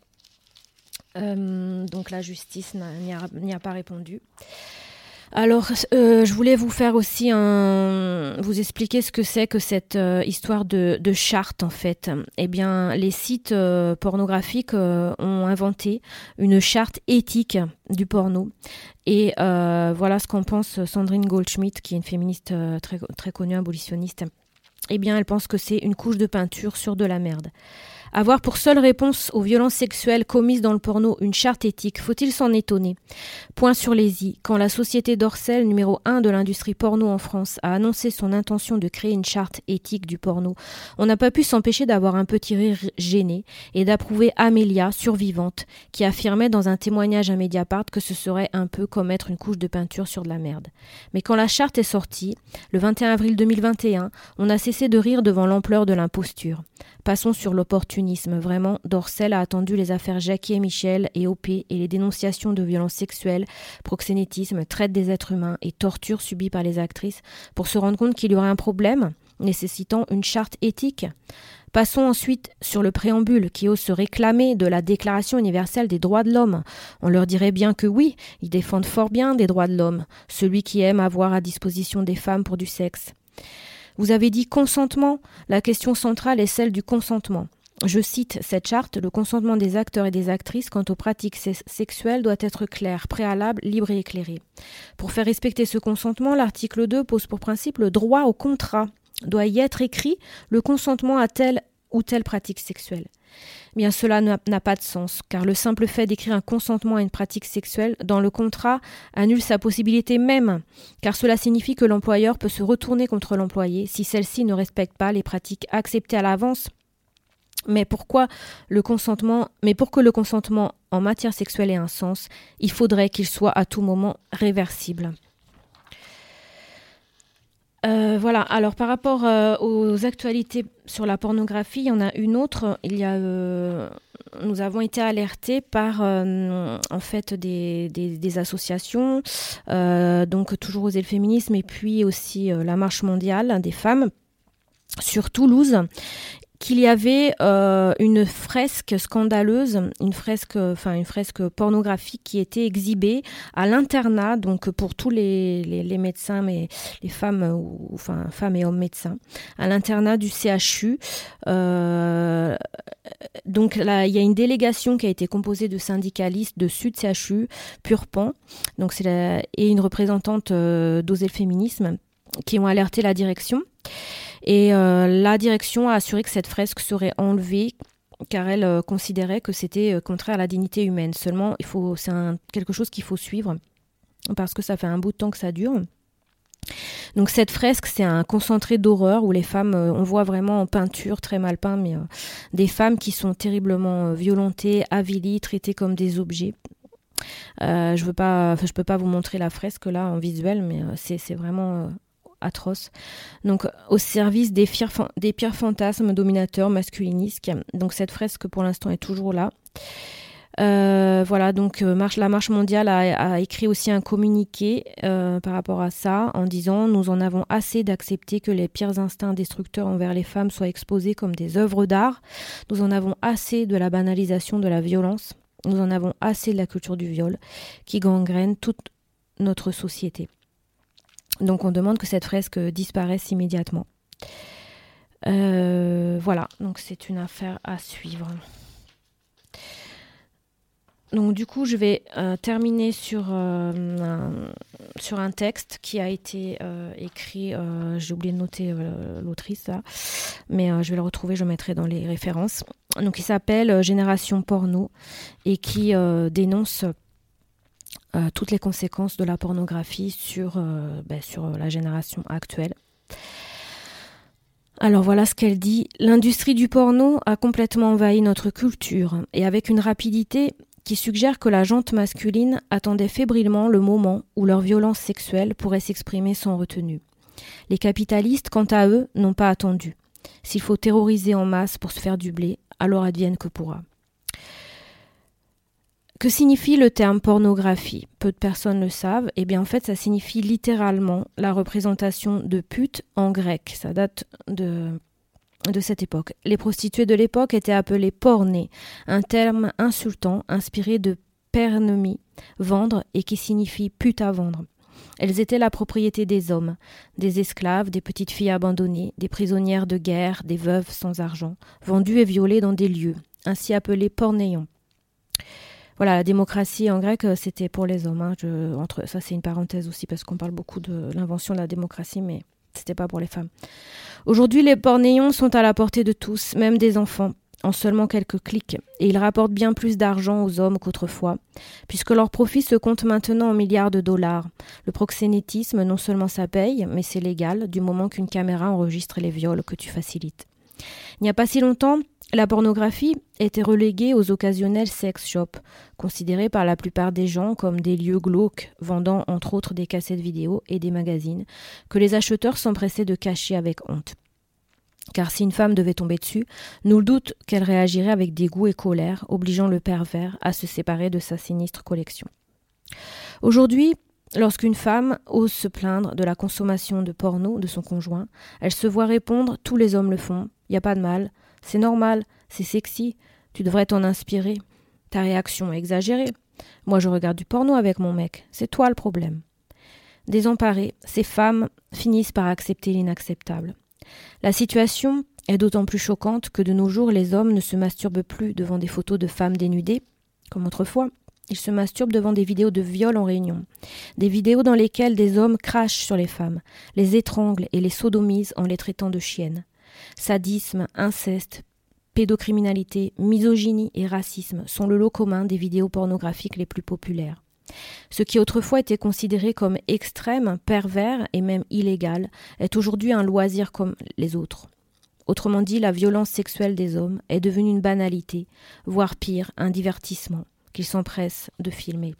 Donc la justice n'y a pas répondu. Alors, je voulais vous faire aussi vous expliquer ce que c'est que cette histoire de charte, en fait. Eh bien, les sites pornographiques ont inventé une charte éthique du porno. Et voilà ce qu'en pense Sandrine Goldschmidt, qui est une féministe très, très connue, abolitionniste. Eh bien, elle pense que c'est une couche de peinture sur de la merde. Avoir pour seule réponse aux violences sexuelles commises dans le porno une charte éthique, faut-il s'en étonner? Point sur les i. Quand la société Dorcel, numéro 1 de l'industrie porno en France, a annoncé son intention de créer une charte éthique du porno, on n'a pas pu s'empêcher d'avoir un petit rire gêné et d'approuver Amélia, survivante, qui affirmait dans un témoignage à Mediapart que ce serait un peu comme mettre une couche de peinture sur de la merde. Mais quand la charte est sortie, le 21 avril 2021, on a cessé de rire devant l'ampleur de l'imposture. Passons sur l'opportunisme. Vraiment, Dorcel a attendu les affaires Jackie et Michel et OP et les dénonciations de violences sexuelles, proxénétisme, traite des êtres humains et torture subies par les actrices pour se rendre compte qu'il y aurait un problème nécessitant une charte éthique. Passons ensuite sur le préambule qui ose se réclamer de la Déclaration universelle des droits de l'homme. On leur dirait bien que oui, ils défendent fort bien des droits de l'homme, celui qui aime avoir à disposition des femmes pour du sexe. Vous avez dit consentement, la question centrale est celle du consentement. Je cite cette charte, le consentement des acteurs et des actrices quant aux pratiques sexuelles doit être clair, préalable, libre et éclairé. Pour faire respecter ce consentement, l'article 2 pose pour principe le droit au contrat. Doit y être écrit le consentement à telle ou telle pratique sexuelle. Bien, cela n'a pas de sens, car le simple fait d'écrire un consentement à une pratique sexuelle dans le contrat annule sa possibilité même, car cela signifie que l'employeur peut se retourner contre l'employé si celle-ci ne respecte pas les pratiques acceptées à l'avance. Mais pour que le consentement en matière sexuelle ait un sens, il faudrait qu'il soit à tout moment réversible. Voilà, alors par rapport aux actualités sur la pornographie, il y en a une autre. Nous avons été alertés par en fait des associations, donc toujours Oser le féminisme et puis aussi la Marche mondiale des femmes sur Toulouse, qu'il y avait une fresque scandaleuse, une fresque pornographique qui était exhibée à l'internat, donc pour tous les médecins, mais les femmes, femmes et hommes médecins, à l'internat du CHU. Donc là, il y a une délégation qui a été composée de syndicalistes de Sud CHU, Purpan, donc et une représentante d'Oser le féminisme, qui ont alerté la direction. Et la direction a assuré que cette fresque serait enlevée car elle considérait que c'était contraire à la dignité humaine. Seulement, c'est quelque chose qu'il faut suivre parce que ça fait un bout de temps que ça dure. Donc cette fresque, c'est un concentré d'horreur où les femmes, on voit vraiment en peinture, très mal peint, mais des femmes qui sont terriblement violentées, avilies, traitées comme des objets. Je peux pas vous montrer la fresque là en visuel, mais c'est vraiment... atroce. Donc au service des pires fantasmes dominateurs masculinistes. Donc cette fresque pour l'instant est toujours là. Voilà, donc la Marche mondiale a écrit aussi un communiqué par rapport à ça en disant « Nous en avons assez d'accepter que les pires instincts destructeurs envers les femmes soient exposés comme des œuvres d'art. Nous en avons assez de la banalisation de la violence. Nous en avons assez de la culture du viol qui gangrène toute notre société. » Donc on demande que cette fresque disparaisse immédiatement. Voilà, donc c'est une affaire à suivre. Donc du coup, je vais terminer sur un texte qui a été écrit, j'ai oublié de noter l'autrice là, mais je vais le retrouver, je le mettrai dans les références. Donc il s'appelle Génération porno et qui dénonce toutes les conséquences de la pornographie sur la génération actuelle. Alors voilà ce qu'elle dit. L'industrie du porno a complètement envahi notre culture et avec une rapidité qui suggère que la gente masculine attendait fébrilement le moment où leur violence sexuelle pourrait s'exprimer sans retenue. Les capitalistes, quant à eux, n'ont pas attendu. S'il faut terroriser en masse pour se faire du blé, alors advienne que pourra. Que signifie le terme pornographie ? Peu de personnes le savent. Eh bien, en fait, ça signifie littéralement la représentation de pute en grec. Ça date de cette époque. Les prostituées de l'époque étaient appelées pornées, un terme insultant inspiré de pernomie, vendre, et qui signifie pute à vendre. Elles étaient la propriété des hommes, des esclaves, des petites filles abandonnées, des prisonnières de guerre, des veuves sans argent, vendues et violées dans des lieux, ainsi appelés pornéions. Voilà, la démocratie en grec, c'était pour les hommes. Ça, c'est une parenthèse aussi, parce qu'on parle beaucoup de l'invention de la démocratie, mais c'était pas pour les femmes. Aujourd'hui, les pornéions sont à la portée de tous, même des enfants, en seulement quelques clics. Et ils rapportent bien plus d'argent aux hommes qu'autrefois, puisque leurs profits se comptent maintenant en milliards de dollars. Le proxénétisme, non seulement ça paye, mais c'est légal, du moment qu'une caméra enregistre les viols que tu facilites. Il n'y a pas si longtemps, la pornographie était reléguée aux occasionnels sex shops, considérés par la plupart des gens comme des lieux glauques, vendant entre autres des cassettes vidéo et des magazines, que les acheteurs s'empressaient de cacher avec honte. Car si une femme devait tomber dessus, nul doute qu'elle réagirait avec dégoût et colère, obligeant le pervers à se séparer de sa sinistre collection. Aujourd'hui, lorsqu'une femme ose se plaindre de la consommation de porno de son conjoint, elle se voit répondre « tous les hommes le font, y a pas de mal ». C'est normal, c'est sexy, tu devrais t'en inspirer. Ta réaction est exagérée. Moi, je regarde du porno avec mon mec, c'est toi le problème. Désemparées, ces femmes finissent par accepter l'inacceptable. La situation est d'autant plus choquante que de nos jours, les hommes ne se masturbent plus devant des photos de femmes dénudées, comme autrefois. Ils se masturbent devant des vidéos de viol en réunion. Des vidéos dans lesquelles des hommes crachent sur les femmes, les étranglent et les sodomisent en les traitant de chiennes. Sadisme, inceste, pédocriminalité, misogynie et racisme sont le lot commun des vidéos pornographiques les plus populaires. Ce qui autrefois était considéré comme extrême, pervers et même illégal est aujourd'hui un loisir comme les autres. Autrement dit, la violence sexuelle des hommes est devenue une banalité, voire pire, un divertissement qu'ils s'empressent de filmer.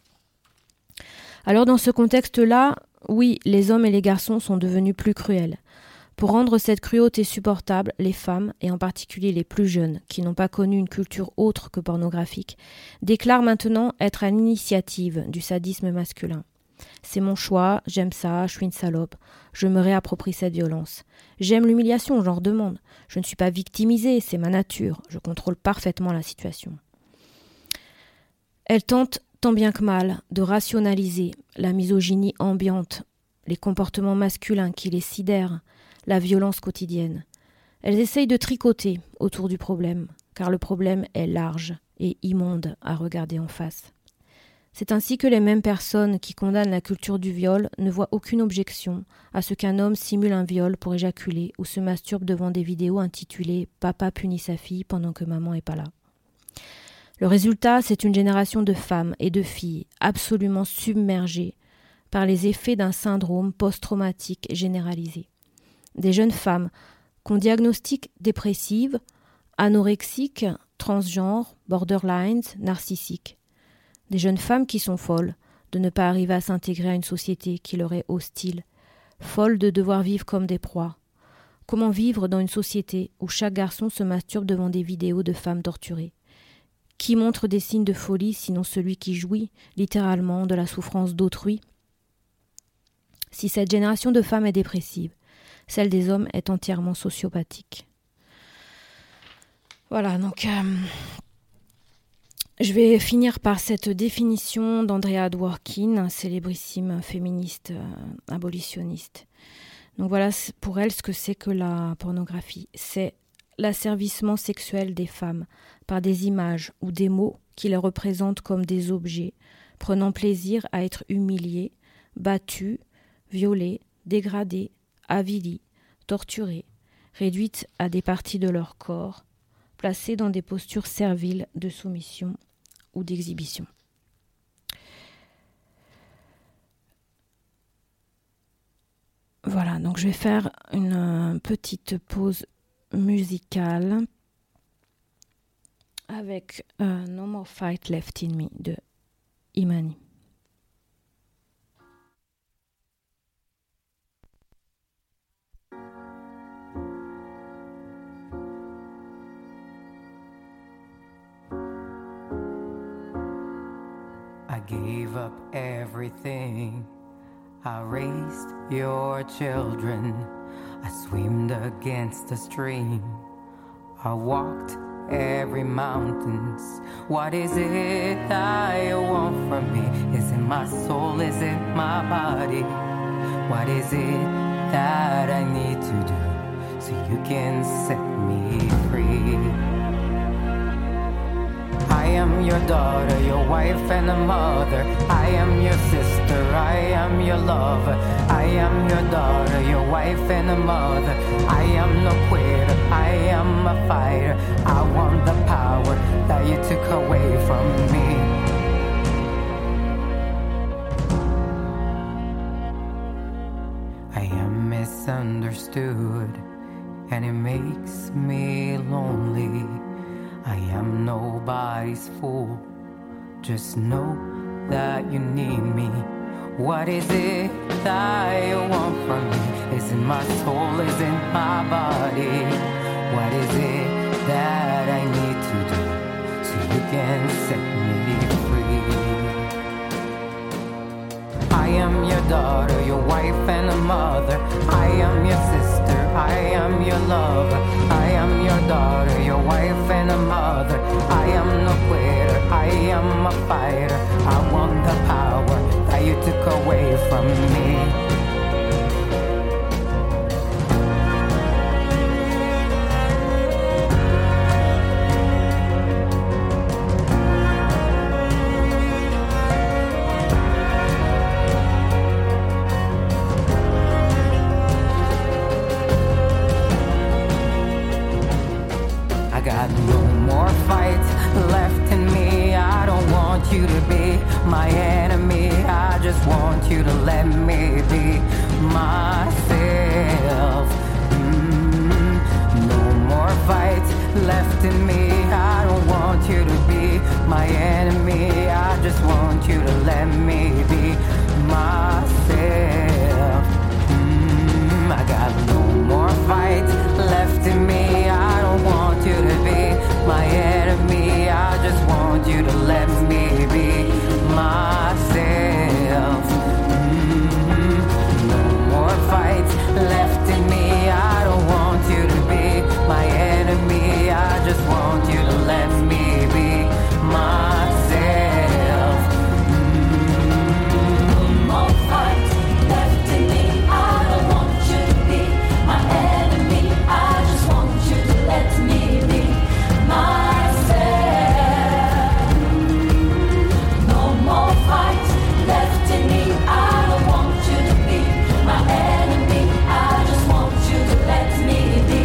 Alors dans ce contexte-là, oui, les hommes et les garçons sont devenus plus cruels. Pour rendre cette cruauté supportable, les femmes, et en particulier les plus jeunes, qui n'ont pas connu une culture autre que pornographique, déclarent maintenant être à l'initiative du sadisme masculin. C'est mon choix, j'aime ça, je suis une salope, je me réapproprie cette violence. J'aime l'humiliation, j'en redemande. Je ne suis pas victimisée, c'est ma nature, je contrôle parfaitement la situation. Elles tentent, tant bien que mal, de rationaliser la misogynie ambiante, les comportements masculins qui les sidèrent, la violence quotidienne. Elles essayent de tricoter autour du problème, car le problème est large et immonde à regarder en face. C'est ainsi que les mêmes personnes qui condamnent la culture du viol ne voient aucune objection à ce qu'un homme simule un viol pour éjaculer ou se masturbe devant des vidéos intitulées « Papa punit sa fille pendant que maman n'est pas là ». Le résultat, c'est une génération de femmes et de filles absolument submergées par les effets d'un syndrome post-traumatique généralisé. Des jeunes femmes qu'on diagnostique dépressives, anorexiques, transgenres, borderlines, narcissiques. Des jeunes femmes qui sont folles de ne pas arriver à s'intégrer à une société qui leur est hostile, folles de devoir vivre comme des proies. Comment vivre dans une société où chaque garçon se masturbe devant des vidéos de femmes torturées? Qui montre des signes de folie sinon celui qui jouit littéralement de la souffrance d'autrui? Si cette génération de femmes est dépressive, celle des hommes est entièrement sociopathique. Voilà, donc je vais finir par cette définition d'Andrea Dworkin, célébrissime féministe abolitionniste. Donc voilà pour elle ce que c'est que la pornographie. C'est l'asservissement sexuel des femmes par des images ou des mots qui les représentent comme des objets, prenant plaisir à être humiliées, battues, violées, dégradées, avilies, torturées, réduites à des parties de leur corps, placées dans des postures serviles de soumission ou d'exhibition. Voilà, donc je vais faire une petite pause musicale avec No More Fight Left in Me de Imani. I gave up everything. I raised your children. I swam against the stream. I walked every mountains. What is it that you want from me? Is it my soul? Is it my body? What is it that I need to do so you can set me free? I am your daughter, your wife and a mother. I am your sister, I am your lover. I am your daughter, your wife and a mother. I am no quitter, I am a fighter. I want the power that you took away from me. I am misunderstood and it makes me lonely. I am nobody's fool. Just know that you need me. What is it that you want from me? Is it my soul? Is it my body? What is it that I need to do so you can set me free? I am your daughter, your wife and a mother. I am your sister, I am your lover. I am your daughter, your wife and a mother. I am no quitter, I am a fighter. I want the power that you took away from me. just want you to let me be myself. No more fights left in me. I don't want you to be my enemy. I just want you to let me be myself. I got no more fights left in me. I don't want you to be my enemy. I just want you to let me be myself. No more fights left in me. I don't want you to be my enemy. I just want you to let me be myself. No more fights left in me. I don't want you to be my enemy. I just want you to let me be myself. No more fights left in me. I don't want you to be my enemy. I just want you to let me be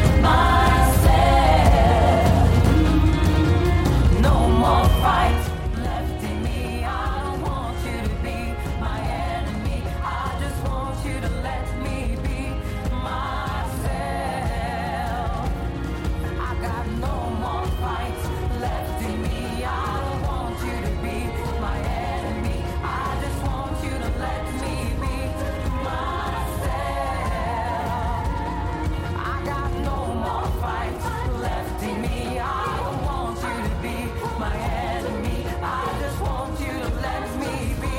myself. No more fights left in me. I don't want you to be my enemy. I just want you to let me be myself. I got no more fights left in me. I don't want you to be my enemy. I just want you to let me be myself. I got no more fights left in me. I don't want you to be my enemy. I just want you to let me be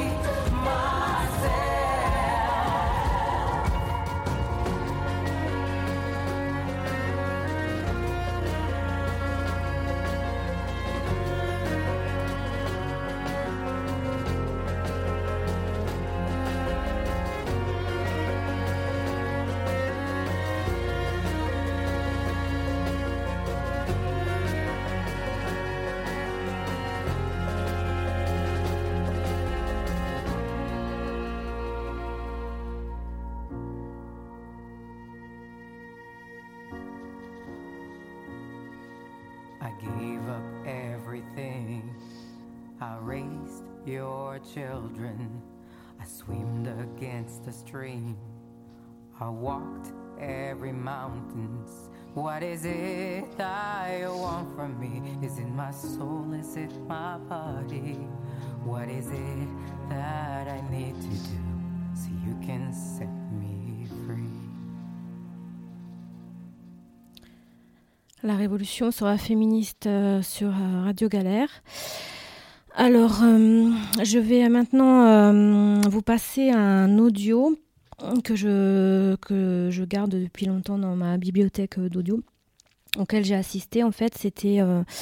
I gave up everything. I raised your children. I swam against the stream. I walked every mountains. What is it that you want from me? Is it my soul? Is it my body? What is it that I need to do so you can set me free? La Révolution sera féministe sur Radio Galère. Alors, je vais maintenant vous passer un audio que je garde depuis longtemps dans ma bibliothèque d'audio, auquel j'ai assisté. En fait, c'était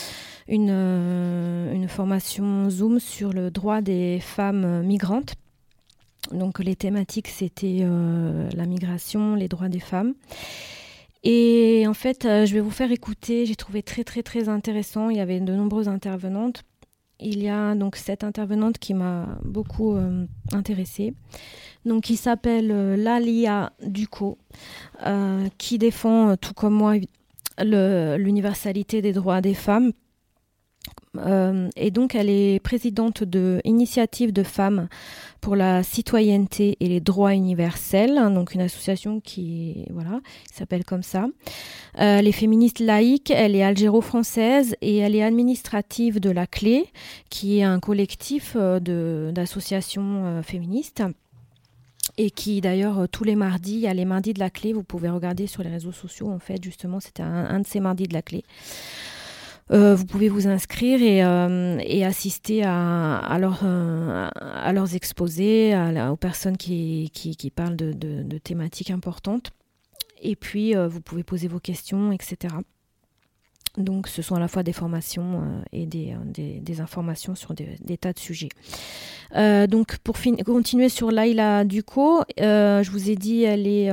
une formation Zoom sur le droit des femmes migrantes. Donc, les thématiques, c'était la migration, les droits des femmes. Et en fait, je vais vous faire écouter, j'ai trouvé très très très intéressant, il y avait de nombreuses intervenantes. Il y a donc cette intervenante qui m'a beaucoup intéressée, donc qui s'appelle Lalia Ducot, qui défend, tout comme moi, l'universalité des droits des femmes. Et donc, elle est présidente de Initiative de femmes pour la citoyenneté et les droits universels, donc une association qui s'appelle comme ça. Elle est féministe laïque, elle est algéro-française et elle est administrative de La Clé, qui est un collectif d'associations féministes. Et qui d'ailleurs tous les mardis, il y a les mardis de La Clé, vous pouvez regarder sur les réseaux sociaux, en fait justement c'était un de ces mardis de La Clé. Vous pouvez vous inscrire et assister à leurs exposés, aux personnes qui parlent de thématiques importantes. Et puis, vous pouvez poser vos questions, etc. Donc, ce sont à la fois des formations et des informations sur des tas de sujets. Donc, pour continuer sur Laila Ducot, je vous ai dit, elle est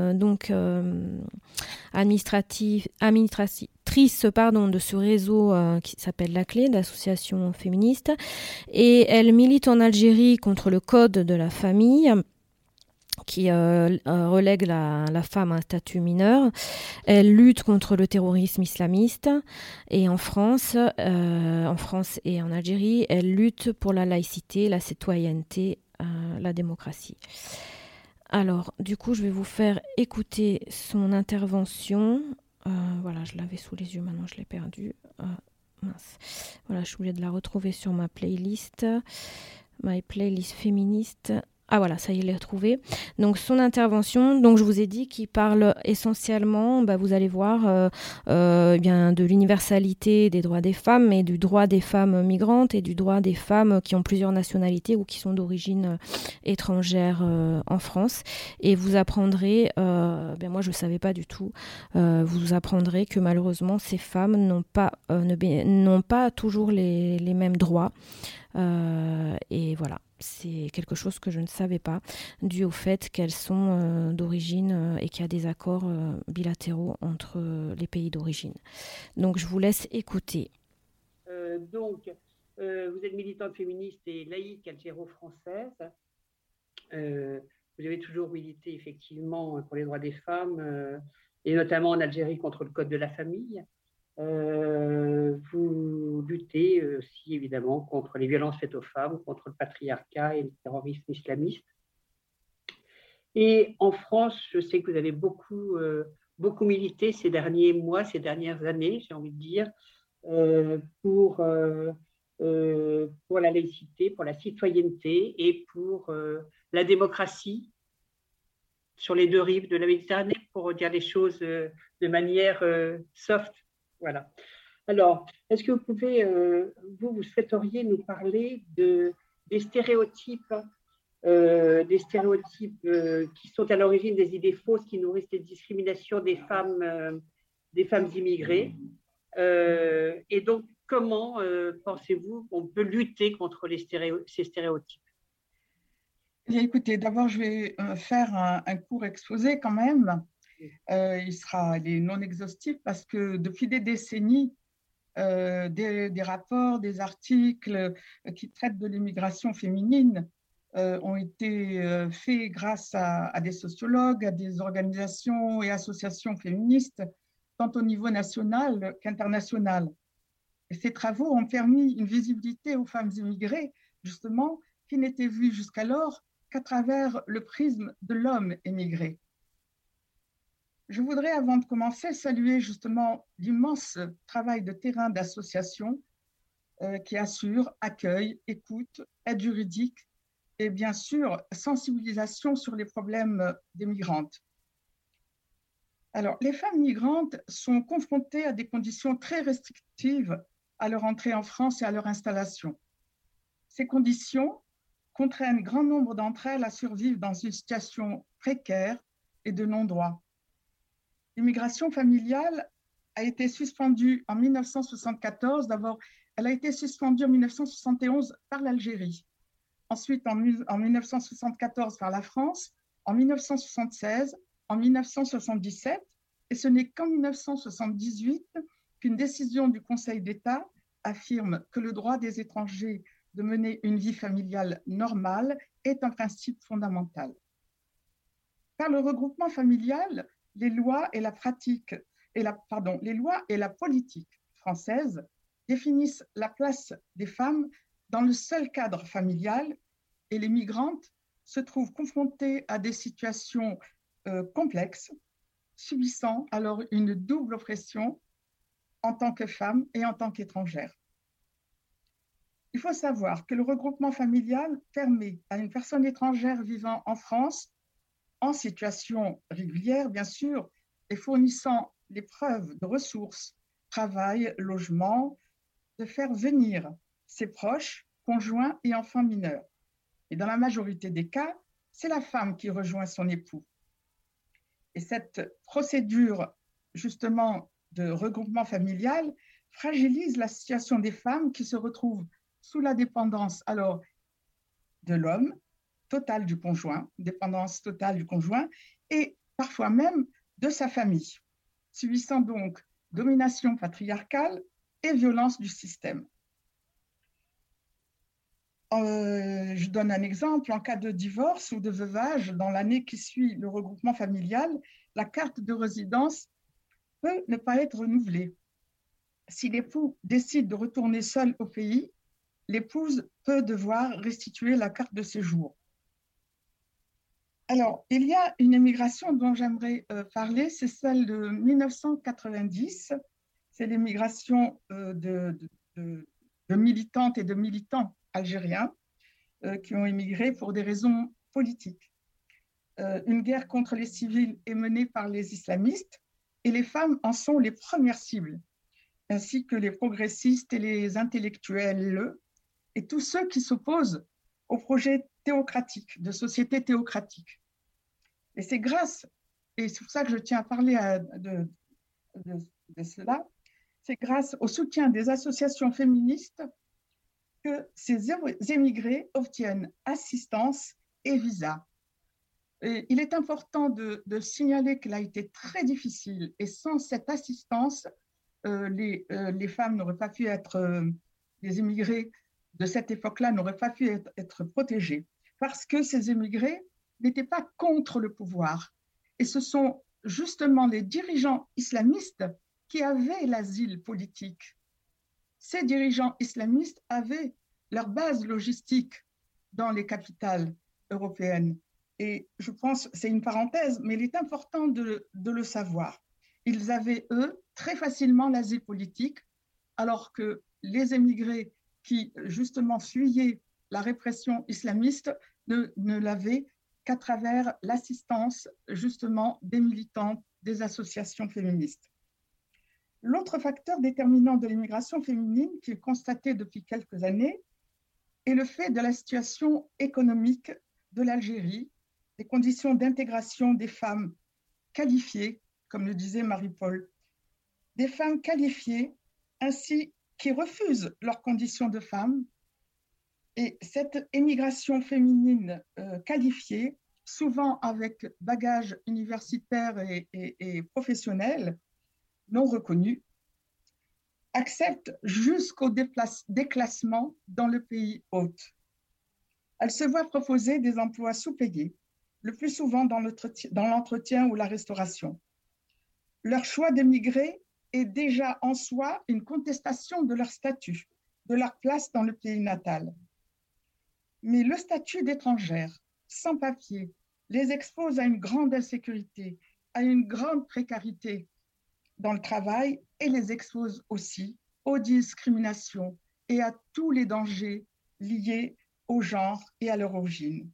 administratrice de ce réseau qui s'appelle La Clé, d'associations féministes. Et elle milite en Algérie contre le code de la famille, qui relègue la femme à un statut mineur. Elle lutte contre le terrorisme islamiste. Et en France et en Algérie, elle lutte pour la laïcité, la citoyenneté, la démocratie. Alors, du coup, je vais vous faire écouter son intervention. Voilà, je l'avais sous les yeux, maintenant je l'ai perdue. Mince. Voilà, je suis obligée de la retrouver sur ma playlist. My playlist féministe. Ah voilà, ça y est, je l'ai retrouvée. Donc son intervention, donc je vous ai dit qu'il parle essentiellement, vous allez voir, bien de l'universalité des droits des femmes, mais du droit des femmes migrantes et du droit des femmes qui ont plusieurs nationalités ou qui sont d'origine étrangère en France. Et vous apprendrez, moi je ne savais pas du tout, vous apprendrez que malheureusement ces femmes n'ont pas toujours les mêmes droits. Et voilà, c'est quelque chose que je ne savais pas, dû au fait qu'elles sont d'origine et qu'il y a des accords bilatéraux entre les pays d'origine. Donc je vous laisse écouter. Vous êtes militante féministe et laïque algéro-française. Vous avez toujours milité effectivement pour les droits des femmes, et notamment en Algérie contre le Code de la famille. Vous luttez aussi évidemment contre les violences faites aux femmes, contre le patriarcat et le terrorisme islamiste. Et en France, je sais que vous avez beaucoup milité ces derniers mois, ces dernières années, j'ai envie de dire, pour la laïcité, pour la citoyenneté et pour la démocratie sur les deux rives de la Méditerranée, pour dire les choses de manière soft. Voilà. Alors, est-ce que vous pouvez, vous souhaiteriez nous parler des stéréotypes qui sont à l'origine des idées fausses qui nourrissent les discriminations des femmes immigrées, et donc comment pensez-vous qu'on peut lutter contre ces stéréotypes? Bien, écoutez, d'abord je vais faire un court exposé quand même. Il est non exhaustif parce que depuis des décennies, des rapports, des articles qui traitent de l'immigration féminine ont été faits grâce à des sociologues, à des organisations et associations féministes, tant au niveau national qu'international. Et ces travaux ont permis une visibilité aux femmes immigrées, justement, qui n'étaient vues jusqu'alors qu'à travers le prisme de l'homme émigré. Je voudrais, avant de commencer, saluer justement l'immense travail de terrain d'associations qui assurent accueil, écoute, aide juridique et bien sûr sensibilisation sur les problèmes des migrantes. Alors, les femmes migrantes sont confrontées à des conditions très restrictives à leur entrée en France et à leur installation. Ces conditions contraignent grand nombre d'entre elles à survivre dans une situation précaire et de non-droit. L'immigration familiale a été suspendue en 1974. D'abord, elle a été suspendue en 1971 par l'Algérie. Ensuite, en 1974 par la France, en 1976, en 1977. Et ce n'est qu'en 1978 qu'une décision du Conseil d'État affirme que le droit des étrangers de mener une vie familiale normale est un principe fondamental. Par le regroupement familial, les lois et la politique française définissent la place des femmes dans le seul cadre familial et les migrantes se trouvent confrontées à des situations complexes, subissant alors une double oppression en tant que femmes et en tant qu'étrangères. Il faut savoir que le regroupement familial permet à une personne étrangère vivant en France en situation régulière, bien sûr, et fournissant les preuves de ressources, travail, logement, de faire venir ses proches, conjoints et enfants mineurs. Et dans la majorité des cas, c'est la femme qui rejoint son époux. Et cette procédure, justement, de regroupement familial fragilise la situation des femmes qui se retrouvent sous la dépendance, alors, de l'homme, totale du conjoint, dépendance totale du conjoint, et parfois même de sa famille, subissant donc domination patriarcale et violence du système. Je donne un exemple, en cas de divorce ou de veuvage, dans l'année qui suit le regroupement familial, la carte de résidence peut ne pas être renouvelée. Si l'époux décide de retourner seul au pays, l'épouse peut devoir restituer la carte de séjour. Alors, il y a une émigration dont j'aimerais parler, c'est celle de 1990. C'est l'émigration de militantes et de militants algériens qui ont émigré pour des raisons politiques. Une guerre contre les civils est menée par les islamistes et les femmes en sont les premières cibles, ainsi que les progressistes et les intellectuels et tous ceux qui s'opposent au projet théocratique, de société théocratique. Et c'est grâce, et c'est pour ça que je tiens à parler de cela, c'est grâce au soutien des associations féministes que ces émigrés obtiennent assistance et visa. Et il est important de signaler qu'elle a été très difficile et sans cette assistance, les femmes n'auraient pas pu être, les émigrés de cette époque-là n'auraient pas pu être protégés parce que ces émigrés n'étaient pas contre le pouvoir. Et ce sont justement les dirigeants islamistes qui avaient l'asile politique. Ces dirigeants islamistes avaient leur base logistique dans les capitales européennes. Et je pense, c'est une parenthèse, mais il est important de le savoir. Ils avaient, eux, très facilement l'asile politique, alors que les émigrés qui, justement, fuyaient la répression islamiste ne l'avaient qu'à travers l'assistance, justement, des militantes, des associations féministes. L'autre facteur déterminant de l'immigration féminine, qui est constaté depuis quelques années, est le fait de la situation économique de l'Algérie, des conditions d'intégration des femmes qualifiées, comme le disait Marie-Paul, des femmes qualifiées ainsi qui refusent leurs conditions de femmes. Et cette émigration féminine qualifiée, souvent avec bagage universitaire et professionnel, non reconnu, accepte jusqu'au déclassement dans le pays hôte. Elle se voit proposer des emplois sous-payés, le plus souvent dans l'entretien ou la restauration. Leur choix d'émigrer est déjà en soi une contestation de leur statut, de leur place dans le pays natal. Mais le statut d'étrangère, sans papier, les expose à une grande insécurité, à une grande précarité dans le travail et les expose aussi aux discriminations et à tous les dangers liés au genre et à leur origine.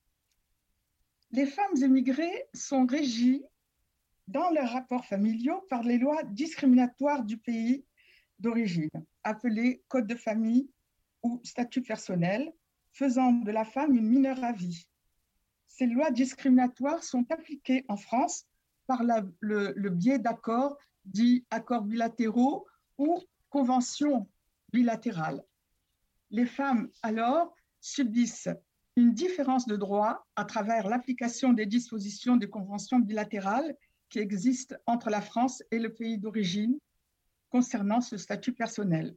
Les femmes émigrées sont régies dans leurs rapports familiaux par les lois discriminatoires du pays d'origine, appelées code de famille ou statut personnel, faisant de la femme une mineure à vie. Ces lois discriminatoires sont appliquées en France par le biais d'accords dits accords bilatéraux ou conventions bilatérales. Les femmes, alors, subissent une différence de droit à travers l'application des dispositions des conventions bilatérales qui existent entre la France et le pays d'origine concernant ce statut personnel.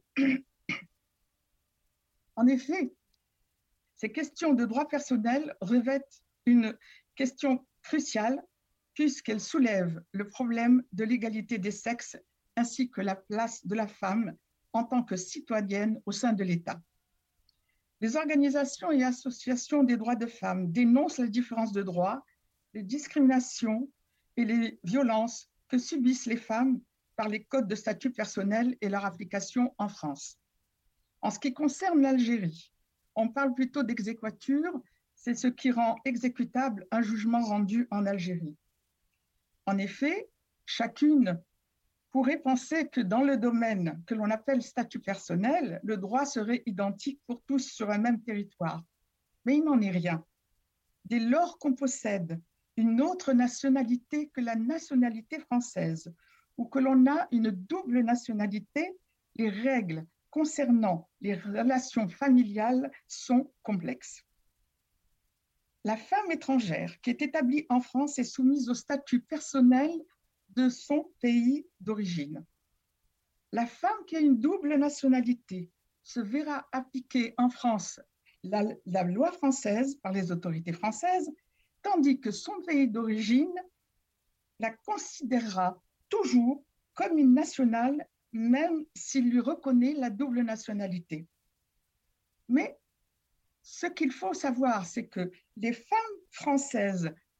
En effet, ces questions de droit personnel revêtent une question cruciale puisqu'elles soulèvent le problème de l'égalité des sexes ainsi que la place de la femme en tant que citoyenne au sein de l'État. Les organisations et associations des droits de femmes dénoncent la différence de droit, les discriminations et les violences que subissent les femmes par les codes de statut personnel et leur application en France. En ce qui concerne l'Algérie, on parle plutôt d'exéquature, c'est ce qui rend exécutable un jugement rendu en Algérie. En effet, chacune pourrait penser que dans le domaine que l'on appelle statut personnel, le droit serait identique pour tous sur un même territoire. Mais il n'en est rien. Dès lors qu'on possède une autre nationalité que la nationalité française ou que l'on a une double nationalité, les règles concernant les relations familiales sont complexes. La femme étrangère qui est établie en France est soumise au statut personnel de son pays d'origine. La femme qui a une double nationalité se verra appliquer en France la loi française par les autorités françaises, tandis que son pays d'origine la considérera toujours comme une nationale, même s'il lui reconnaît la double nationalité. Mais ce qu'il faut savoir, c'est que les femmes françaises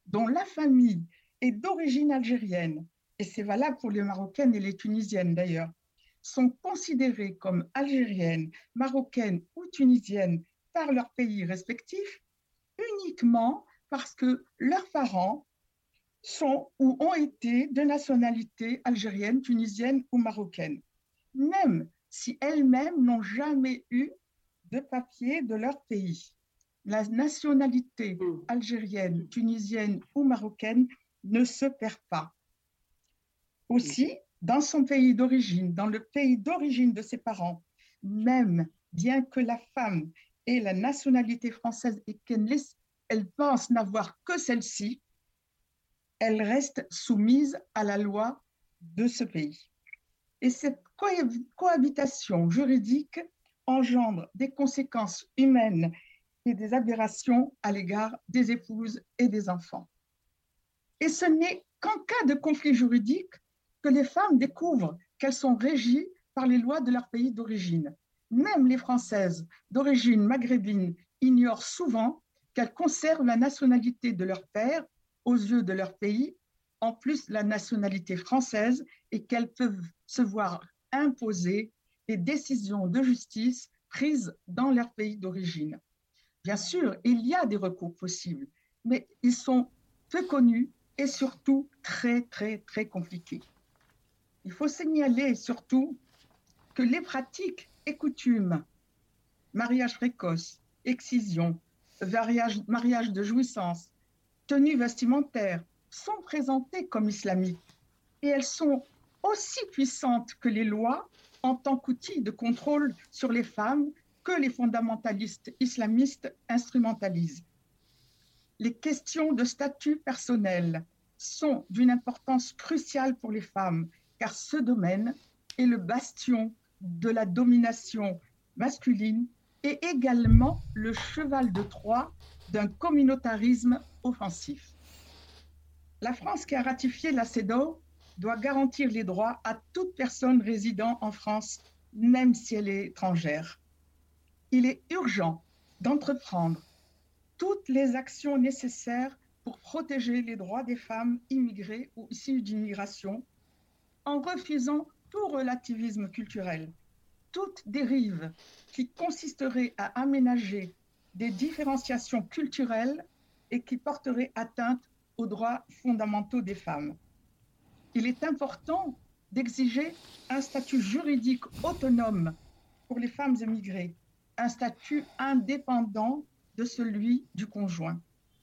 dont la famille est d'origine algérienne, et c'est valable pour les Marocaines et les Tunisiennes d'ailleurs, sont considérées comme algériennes, marocaines ou tunisiennes par leurs pays respectifs uniquement parce que leurs parents sont ou ont été de nationalité algérienne, tunisienne ou marocaine, même si elles-mêmes n'ont jamais eu de papier de leur pays. La nationalité algérienne, tunisienne ou marocaine ne se perd pas. Aussi, dans son pays d'origine, dans le pays d'origine de ses parents, même bien que la femme ait la nationalité française et qu'elle pense n'avoir que celle-ci, elle reste soumise à la loi de ce pays. Et cette cohabitation juridique engendre des conséquences humaines et des aberrations à l'égard des épouses et des enfants. Et ce n'est qu'en cas de conflit juridique que les femmes découvrent qu'elles sont régies par les lois de leur pays d'origine. Même les Françaises d'origine maghrébine ignorent souvent qu'elles conservent la nationalité de leur père aux yeux de leur pays, en plus la nationalité française, et qu'elles peuvent se voir imposer des décisions de justice prises dans leur pays d'origine. Bien sûr, il y a des recours possibles, mais ils sont peu connus et surtout très, très, très compliqués. Il faut signaler surtout que les pratiques et coutumes, mariage précoce, excision, mariage de jouissance, tenues vestimentaires, sont présentées comme islamiques et elles sont aussi puissantes que les lois en tant qu'outil de contrôle sur les femmes que les fondamentalistes islamistes instrumentalisent. Les questions de statut personnel sont d'une importance cruciale pour les femmes, car ce domaine est le bastion de la domination masculine et également le cheval de Troie d'un communautarisme offensif. La France, qui a ratifié la CEDAW, doit garantir les droits à toute personne résidant en France, même si elle est étrangère. Il est urgent d'entreprendre toutes les actions nécessaires pour protéger les droits des femmes immigrées ou issues d'immigration, en refusant tout relativisme culturel, toute dérive qui consisterait à aménager des différenciations culturelles et qui porterait atteinte aux droits fondamentaux des femmes. Il est important d'exiger un statut juridique autonome pour les femmes immigrées, un statut indépendant de celui du conjoint.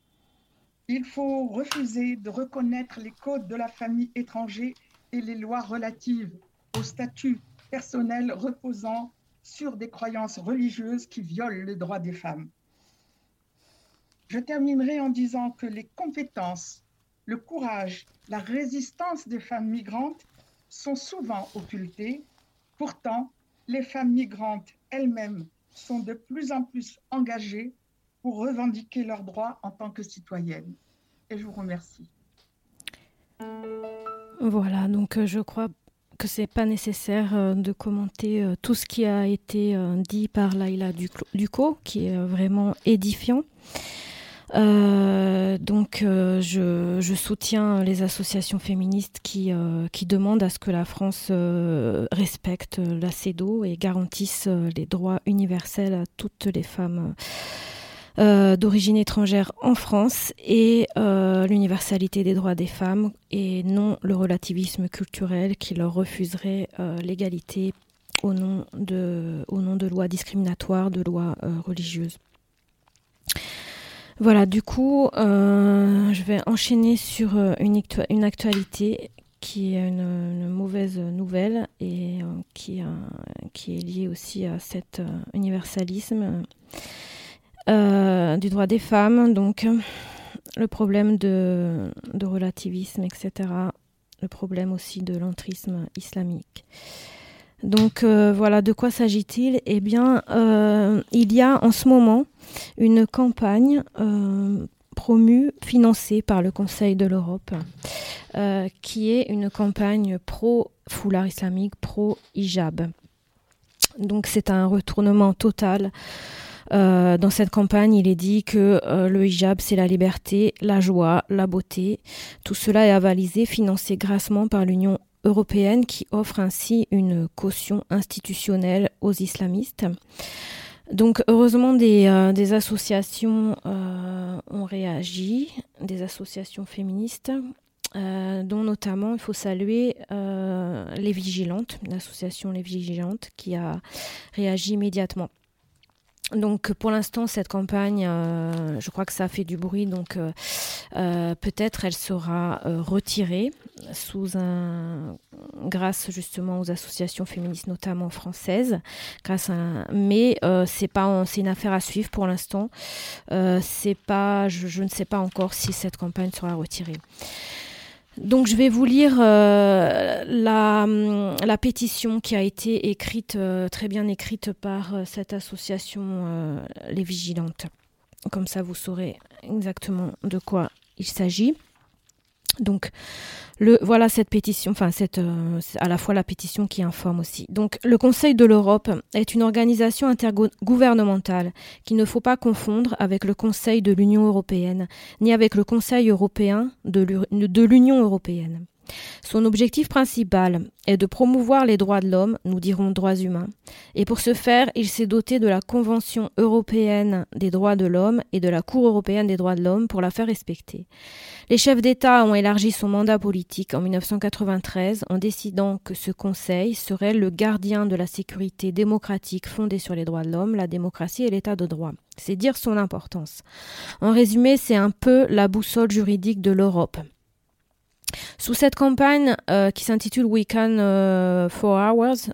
Il faut refuser de reconnaître les codes de la famille étrangère et les lois relatives au statut personnel reposant sur des croyances religieuses qui violent les droits des femmes. Je terminerai en disant que les compétences, le courage, la résistance des femmes migrantes sont souvent occultées. Pourtant, les femmes migrantes elles-mêmes sont de plus en plus engagées pour revendiquer leurs droits en tant que citoyennes. Et je vous remercie. Voilà, donc je crois que c'est pas nécessaire de commenter tout ce qui a été dit par Laïla Ducos, qui est vraiment édifiant. Donc je soutiens les associations féministes qui demandent à ce que la France respecte la CEDAW et garantisse les droits universels à toutes les femmes d'origine étrangère en France et l'universalité des droits des femmes et non le relativisme culturel qui leur refuserait l'égalité au nom de lois discriminatoires, de lois religieuses. Voilà, du coup, je vais enchaîner sur une actualité qui est une mauvaise nouvelle et qui est liée aussi à cet universalisme du droit des femmes, donc le problème de relativisme, etc., le problème aussi de l'entrisme islamique. Donc voilà, de quoi s'agit-il ? Eh bien, il y a en ce moment une campagne promue, financée par le Conseil de l'Europe, qui est une campagne pro-foulard islamique, pro-hijab. Donc c'est un retournement total Dans cette campagne, il est dit que le hijab, c'est la liberté, la joie, la beauté. Tout cela est avalisé, financé grassement par l'Union européenne qui offre ainsi une caution institutionnelle aux islamistes. Donc heureusement des associations ont réagi, des associations féministes, dont notamment il faut saluer Les Vigilantes, l'association Les Vigilantes qui a réagi immédiatement. Donc pour l'instant cette campagne, je crois que ça a fait du bruit, donc peut-être elle sera retirée grâce justement aux associations féministes, notamment françaises. Mais c'est une affaire à suivre pour l'instant. Je ne sais pas encore si cette campagne sera retirée. Donc je vais vous lire la pétition qui a été écrite, très bien écrite par cette association Les Vigilantes. Comme ça vous saurez exactement de quoi il s'agit. Donc voilà cette pétition, à la fois la pétition qui informe aussi. Donc le Conseil de l'Europe est une organisation intergouvernementale qu'il ne faut pas confondre avec le Conseil de l'Union européenne, ni avec le Conseil européen de l'Union européenne. Son objectif principal est de promouvoir les droits de l'homme, nous dirons droits humains, et pour ce faire, il s'est doté de la Convention européenne des droits de l'homme et de la Cour européenne des droits de l'homme pour la faire respecter. Les chefs d'État ont élargi son mandat politique en 1993 en décidant que ce Conseil serait le gardien de la sécurité démocratique fondée sur les droits de l'homme, la démocratie et l'état de droit. C'est dire son importance. En résumé, c'est un peu la boussole juridique de l'Europe. Sous cette campagne qui s'intitule We Can for Hours,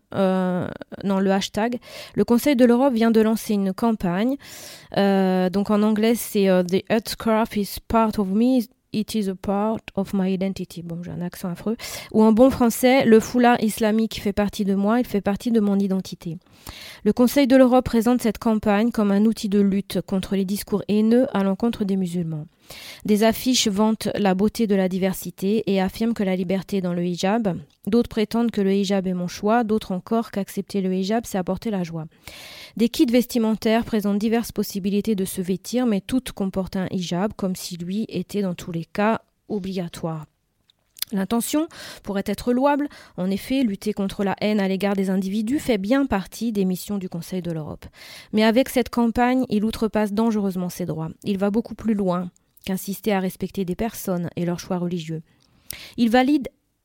le hashtag, le Conseil de l'Europe vient de lancer une campagne. Donc en anglais, c'est The Earthcraft is part of me, it is a part of my identity. Bon, j'ai un accent affreux. Ou en bon français, le foulard islamique fait partie de moi, il fait partie de mon identité. Le Conseil de l'Europe présente cette campagne comme un outil de lutte contre les discours haineux à l'encontre des musulmans. Des affiches vantent la beauté de la diversité et affirment que la liberté est dans le hijab. D'autres prétendent que le hijab est mon choix, d'autres encore qu'accepter le hijab, c'est apporter la joie. Des kits vestimentaires présentent diverses possibilités de se vêtir, mais toutes comportent un hijab, comme si lui était dans tous les cas obligatoire. L'intention pourrait être louable. En effet, lutter contre la haine à l'égard des individus fait bien partie des missions du Conseil de l'Europe. Mais avec cette campagne, il outrepasse dangereusement ses droits. Il va beaucoup plus loin qu'insister à respecter des personnes et leurs choix religieux. Il valide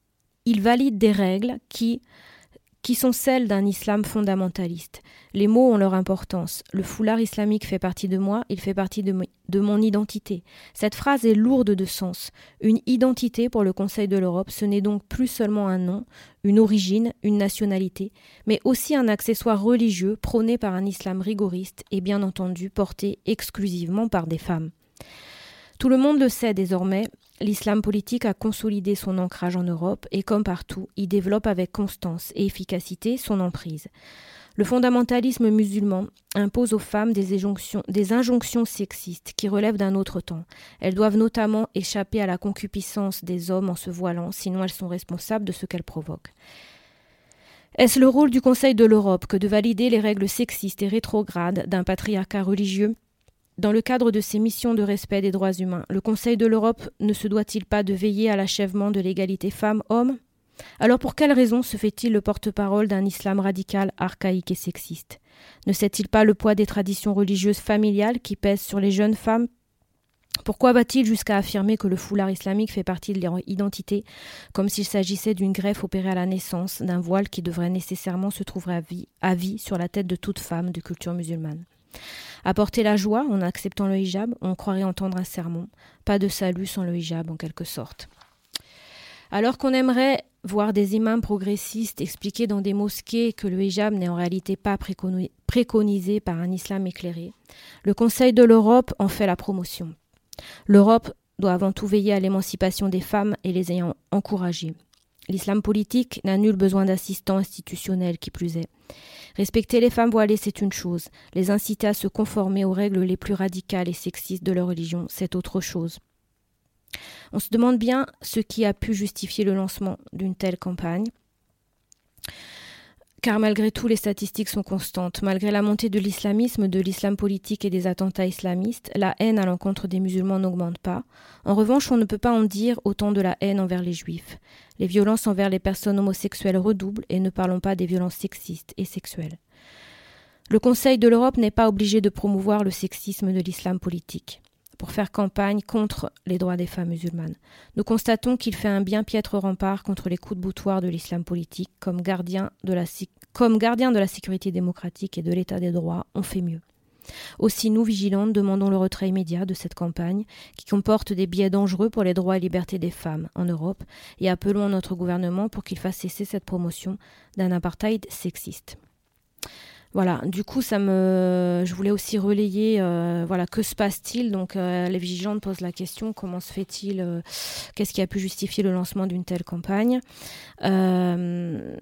des règles qui sont celles d'un islam fondamentaliste. Les mots ont leur importance. Le foulard islamique fait partie de moi, il fait partie de mon identité. Cette phrase est lourde de sens. Une identité pour le Conseil de l'Europe, ce n'est donc plus seulement un nom, une origine, une nationalité, mais aussi un accessoire religieux prôné par un islam rigoriste et bien entendu porté exclusivement par des femmes. Tout le monde le sait désormais, l'islam politique a consolidé son ancrage en Europe et comme partout, il développe avec constance et efficacité son emprise. Le fondamentalisme musulman impose aux femmes des injonctions sexistes qui relèvent d'un autre temps. Elles doivent notamment échapper à la concupiscence des hommes en se voilant, sinon elles sont responsables de ce qu'elles provoquent. Est-ce le rôle du Conseil de l'Europe que de valider les règles sexistes et rétrogrades d'un patriarcat religieux ? Dans le cadre de ses missions de respect des droits humains, le Conseil de l'Europe ne se doit-il pas de veiller à l'achèvement de l'égalité femmes-hommes ? Alors pour quelle raison se fait-il le porte-parole d'un islam radical, archaïque et sexiste ? Ne sait-il pas le poids des traditions religieuses familiales qui pèsent sur les jeunes femmes ? Pourquoi va-t-il jusqu'à affirmer que le foulard islamique fait partie de leur identité, comme s'il s'agissait d'une greffe opérée à la naissance, d'un voile qui devrait nécessairement se trouver à vie sur la tête de toute femme de culture musulmane ? Apporter la joie en acceptant le hijab, on croirait entendre un sermon. Pas de salut sans le hijab en quelque sorte. Alors qu'on aimerait voir des imams progressistes expliquer dans des mosquées que le hijab n'est en réalité pas préconisé par un islam éclairé, le Conseil de l'Europe en fait la promotion. L'Europe doit avant tout veiller à l'émancipation des femmes et les ayant encouragées. L'islam politique n'a nul besoin d'assistants institutionnels qui plus est. Respecter les femmes voilées, c'est une chose. Les inciter à se conformer aux règles les plus radicales et sexistes de leur religion, c'est autre chose. On se demande bien ce qui a pu justifier le lancement d'une telle campagne. car malgré tout, les statistiques sont constantes. Malgré la montée de l'islamisme, de l'islam politique et des attentats islamistes, la haine à l'encontre des musulmans n'augmente pas. En revanche, on ne peut pas en dire autant de la haine envers les juifs. Les violences envers les personnes homosexuelles redoublent, et ne parlons pas des violences sexistes et sexuelles. Le Conseil de l'Europe n'est pas obligé de promouvoir le sexisme de l'islam politique pour faire campagne contre les droits des femmes musulmanes. Nous constatons qu'il fait un bien piètre rempart contre les coups de boutoir de l'islam politique. Comme gardien de la sécurité démocratique et de l'état des droits, on fait mieux. Aussi, nous, vigilantes, demandons le retrait immédiat de cette campagne qui comporte des biais dangereux pour les droits et libertés des femmes en Europe et appelons notre gouvernement pour qu'il fasse cesser cette promotion d'un apartheid sexiste. Voilà, du coup, je voulais aussi relayer, que se passe-t-il ? Donc, les vigilantes posent la question, comment se fait-il, qu'est-ce qui a pu justifier le lancement d'une telle campagne ? Moi,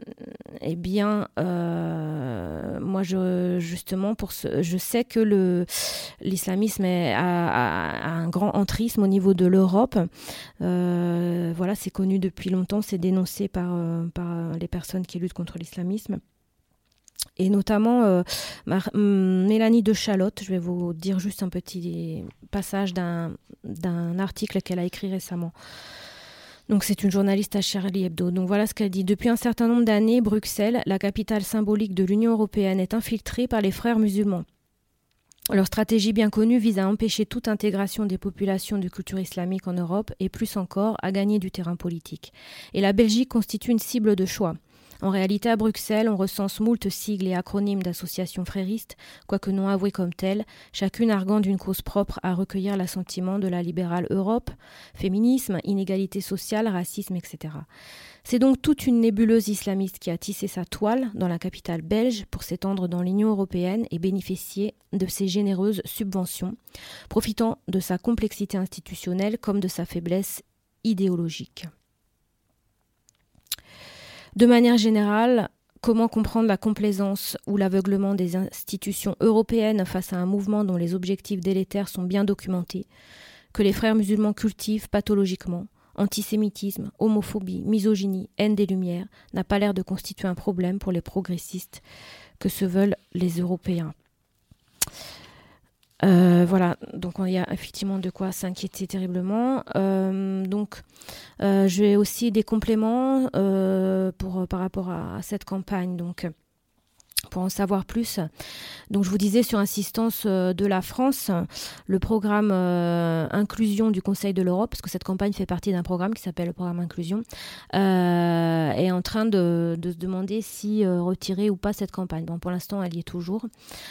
je sais que l'islamisme a un grand entrisme au niveau de l'Europe. C'est connu depuis longtemps, c'est dénoncé par les personnes qui luttent contre l'islamisme. Et notamment Mélanie de Chalotte, je vais vous dire juste un petit passage d'un article qu'elle a écrit récemment. Donc c'est une journaliste à Charlie Hebdo. Donc voilà ce qu'elle dit. Depuis un certain nombre d'années, Bruxelles, la capitale symbolique de l'Union européenne, est infiltrée par les frères musulmans. Leur stratégie bien connue vise à empêcher toute intégration des populations de culture islamique en Europe et plus encore à gagner du terrain politique. Et la Belgique constitue une cible de choix. En réalité, à Bruxelles, on recense moult sigles et acronymes d'associations fréristes, quoique non avouées comme telles, chacune arguant d'une cause propre à recueillir l'assentiment de la libérale Europe, féminisme, inégalité sociale, racisme, etc. C'est donc toute une nébuleuse islamiste qui a tissé sa toile dans la capitale belge pour s'étendre dans l'Union européenne et bénéficier de ses généreuses subventions, profitant de sa complexité institutionnelle comme de sa faiblesse idéologique. De manière générale, comment comprendre la complaisance ou l'aveuglement des institutions européennes face à un mouvement dont les objectifs délétères sont bien documentés, que les frères musulmans cultivent pathologiquement, antisémitisme, homophobie, misogynie, haine des Lumières, n'a pas l'air de constituer un problème pour les progressistes que se veulent les Européens. Donc il y a effectivement de quoi s'inquiéter terriblement. J'ai aussi des compléments par rapport à cette campagne. Donc, pour en savoir plus, donc je vous disais sur insistance de la France, le programme Inclusion du Conseil de l'Europe, parce que cette campagne fait partie d'un programme qui s'appelle le programme Inclusion, est en train de se demander si retirer ou pas cette campagne. Bon, pour l'instant, elle y est toujours.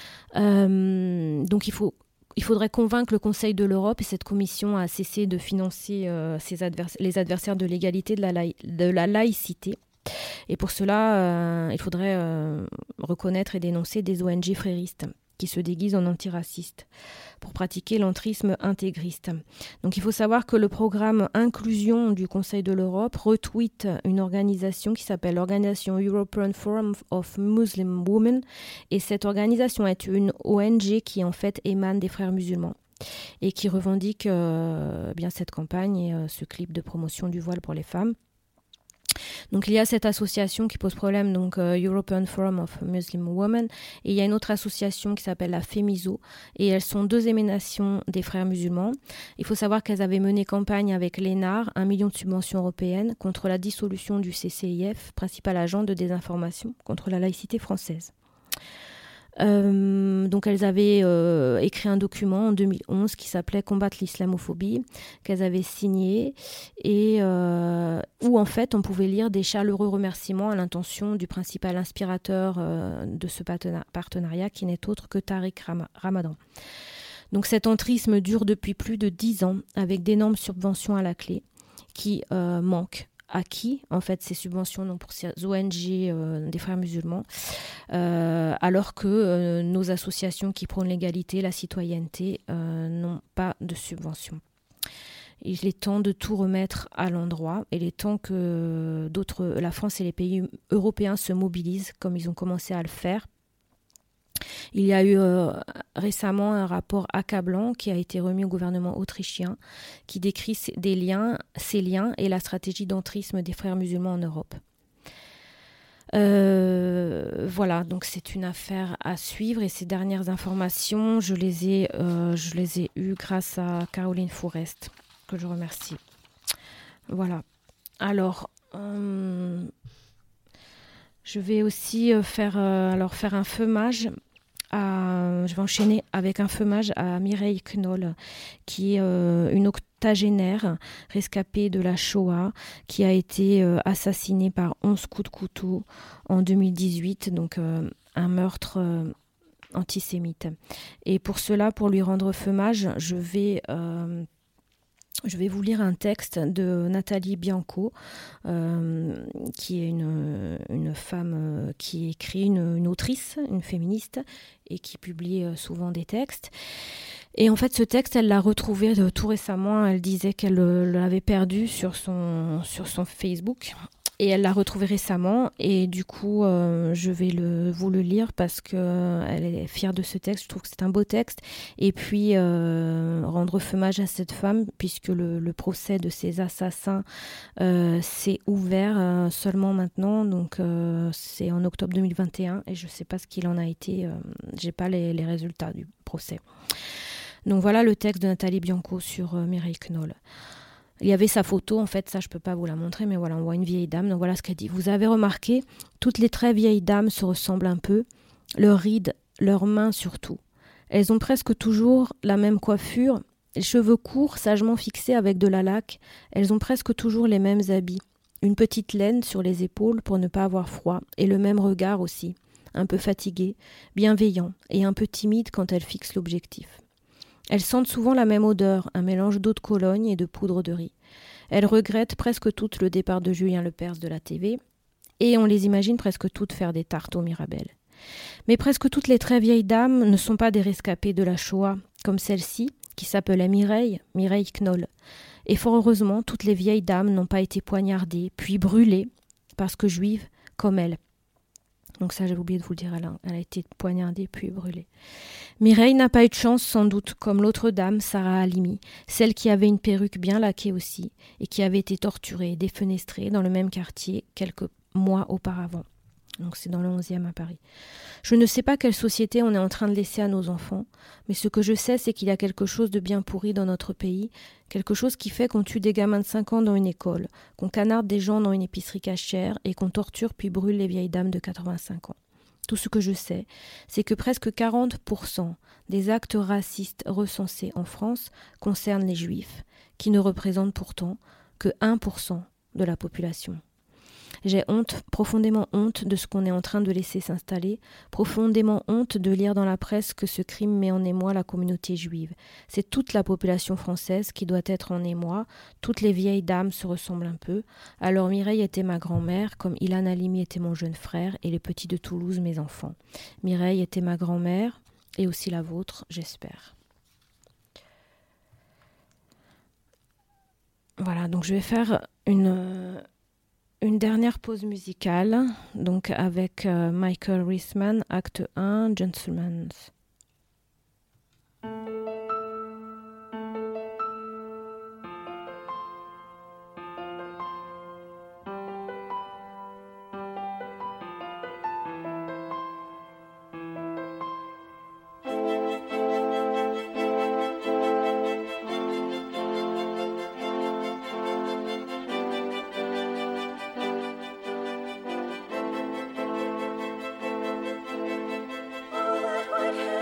Donc il faudrait convaincre le Conseil de l'Europe et cette commission à cesser de financer les adversaires de l'égalité de la laïcité. Et pour cela, il faudrait reconnaître et dénoncer des ONG fréristes qui se déguisent en antiracistes pour pratiquer l'entrisme intégriste. Donc il faut savoir que le programme Inclusion du Conseil de l'Europe retweet une organisation qui s'appelle l'Organisation European Forum of Muslim Women, et cette organisation est une ONG qui en fait émane des frères musulmans et qui revendique bien cette campagne et ce clip de promotion du voile pour les femmes. Donc il y a cette association qui pose problème, donc European Forum of Muslim Women, et il y a une autre association qui s'appelle la FEMISO, et elles sont deux émanations des frères musulmans. Il faut savoir qu'elles avaient mené campagne avec l'ENAR, 1 million de subventions européennes, contre la dissolution du CCIF, principal agent de désinformation contre la laïcité française. Donc elles avaient écrit un document en 2011 qui s'appelait Combattre l'islamophobie, qu'elles avaient signé et où en fait on pouvait lire des chaleureux remerciements à l'intention du principal inspirateur de ce partenariat qui n'est autre que Tariq Ramadan. Donc cet entrisme dure depuis plus de 10 ans avec d'énormes subventions à la clé qui manquent. À qui, en fait, ces subventions non pour ces ONG des frères musulmans, alors que nos associations qui prônent l'égalité, la citoyenneté, n'ont pas de subventions. Il est temps de tout remettre à l'endroit. Il est temps que la France et les pays européens se mobilisent comme ils ont commencé à le faire. Il y a eu récemment un rapport accablant qui a été remis au gouvernement autrichien qui décrit ces liens et la stratégie d'entrisme des frères musulmans en Europe. Voilà, donc c'est une affaire à suivre et ces dernières informations, je les ai eues grâce à Caroline Fourest, que je remercie. Voilà. Alors, je vais aussi faire un feumage. Je vais enchaîner avec un feumage à Mireille Knoll, qui est une octogénaire rescapée de la Shoah, qui a été assassinée par 11 coups de couteau en 2018, donc un meurtre antisémite. Et pour cela, pour lui rendre feumage, je vais vous lire un texte de Nathalie Bianco, qui est une femme qui écrit, une autrice, une féministe, et qui publie souvent des textes. Et en fait, ce texte, elle l'a retrouvé tout récemment. Elle disait qu'elle l'avait perdu sur son Facebook. Et elle l'a retrouvé récemment. Et du coup, je vais vous le lire parce qu'elle est fière de ce texte. Je trouve que c'est un beau texte. Et puis, rendre hommage à cette femme, puisque le procès de ces assassins s'est ouvert seulement maintenant. Donc, c'est en octobre 2021. Et je ne sais pas ce qu'il en a été. Je n'ai pas les résultats du procès. Donc, voilà le texte de Nathalie Bianco sur Mireille Knoll. Il y avait sa photo, en fait, ça je ne peux pas vous la montrer, mais voilà, on voit une vieille dame. Donc voilà ce qu'elle dit. Vous avez remarqué, toutes les très vieilles dames se ressemblent un peu, leurs rides, leurs mains surtout. Elles ont presque toujours la même coiffure, les cheveux courts, sagement fixés avec de la laque. Elles ont presque toujours les mêmes habits. Une petite laine sur les épaules pour ne pas avoir froid, et le même regard aussi, un peu fatigué, bienveillant et un peu timide quand elles fixent l'objectif. Elles sentent souvent la même odeur, un mélange d'eau de Cologne et de poudre de riz. Elles regrettent presque toutes le départ de Julien Lepers de la TV, et on les imagine presque toutes faire des tartes au Mirabelle. Mais presque toutes les très vieilles dames ne sont pas des rescapées de la Shoah, comme celle-ci, qui s'appelait Mireille Knoll. Et fort heureusement, toutes les vieilles dames n'ont pas été poignardées, puis brûlées, parce que juives comme elle. Donc ça, j'avais oublié de vous le dire, elle a été poignardée puis brûlée. Mireille n'a pas eu de chance, sans doute, comme l'autre dame, Sarah Halimi, celle qui avait une perruque bien laquée aussi, et qui avait été torturée et défenestrée dans le même quartier quelques mois auparavant. Donc c'est dans le 11e à Paris. Je ne sais pas quelle société on est en train de laisser à nos enfants, mais ce que je sais, c'est qu'il y a quelque chose de bien pourri dans notre pays, quelque chose qui fait qu'on tue des gamins de 5 ans dans une école, qu'on canarde des gens dans une épicerie cachère et qu'on torture puis brûle les vieilles dames de 85 ans. Tout ce que je sais, c'est que presque 40% des actes racistes recensés en France concernent les Juifs, qui ne représentent pourtant que 1% de la population. J'ai honte, profondément honte de ce qu'on est en train de laisser s'installer, profondément honte de lire dans la presse que ce crime met en émoi la communauté juive. C'est toute la population française qui doit être en émoi, toutes les vieilles dames se ressemblent un peu. Alors Mireille était ma grand-mère, comme Ilan Halimi était mon jeune frère, et les petits de Toulouse mes enfants. Mireille était ma grand-mère, et aussi la vôtre, j'espère. Voilà, donc je vais faire une dernière pause musicale, donc avec Michael Riesman, acte 1, Gentleman's. What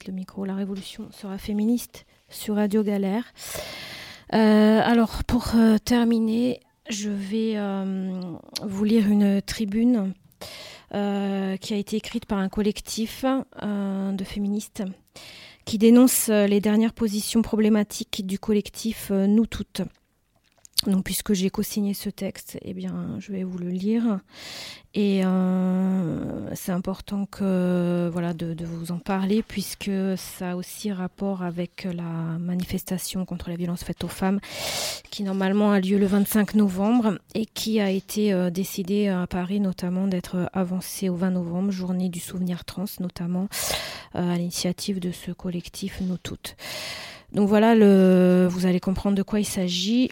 le micro. La révolution sera féministe sur Radio Galère. Alors, pour terminer, je vais vous lire une tribune qui a été écrite par un collectif de féministes qui dénonce les dernières positions problématiques du collectif Nous Toutes. Donc, puisque j'ai co-signé ce texte, eh bien, je vais vous le lire. Et c'est important de vous en parler, puisque ça a aussi rapport avec la manifestation contre la violence faite aux femmes, qui normalement a lieu le 25 novembre et qui a été décidée à Paris, notamment d'être avancée au 20 novembre, journée du souvenir trans, notamment à l'initiative de ce collectif Nous Toutes. Donc voilà, vous allez comprendre de quoi il s'agit.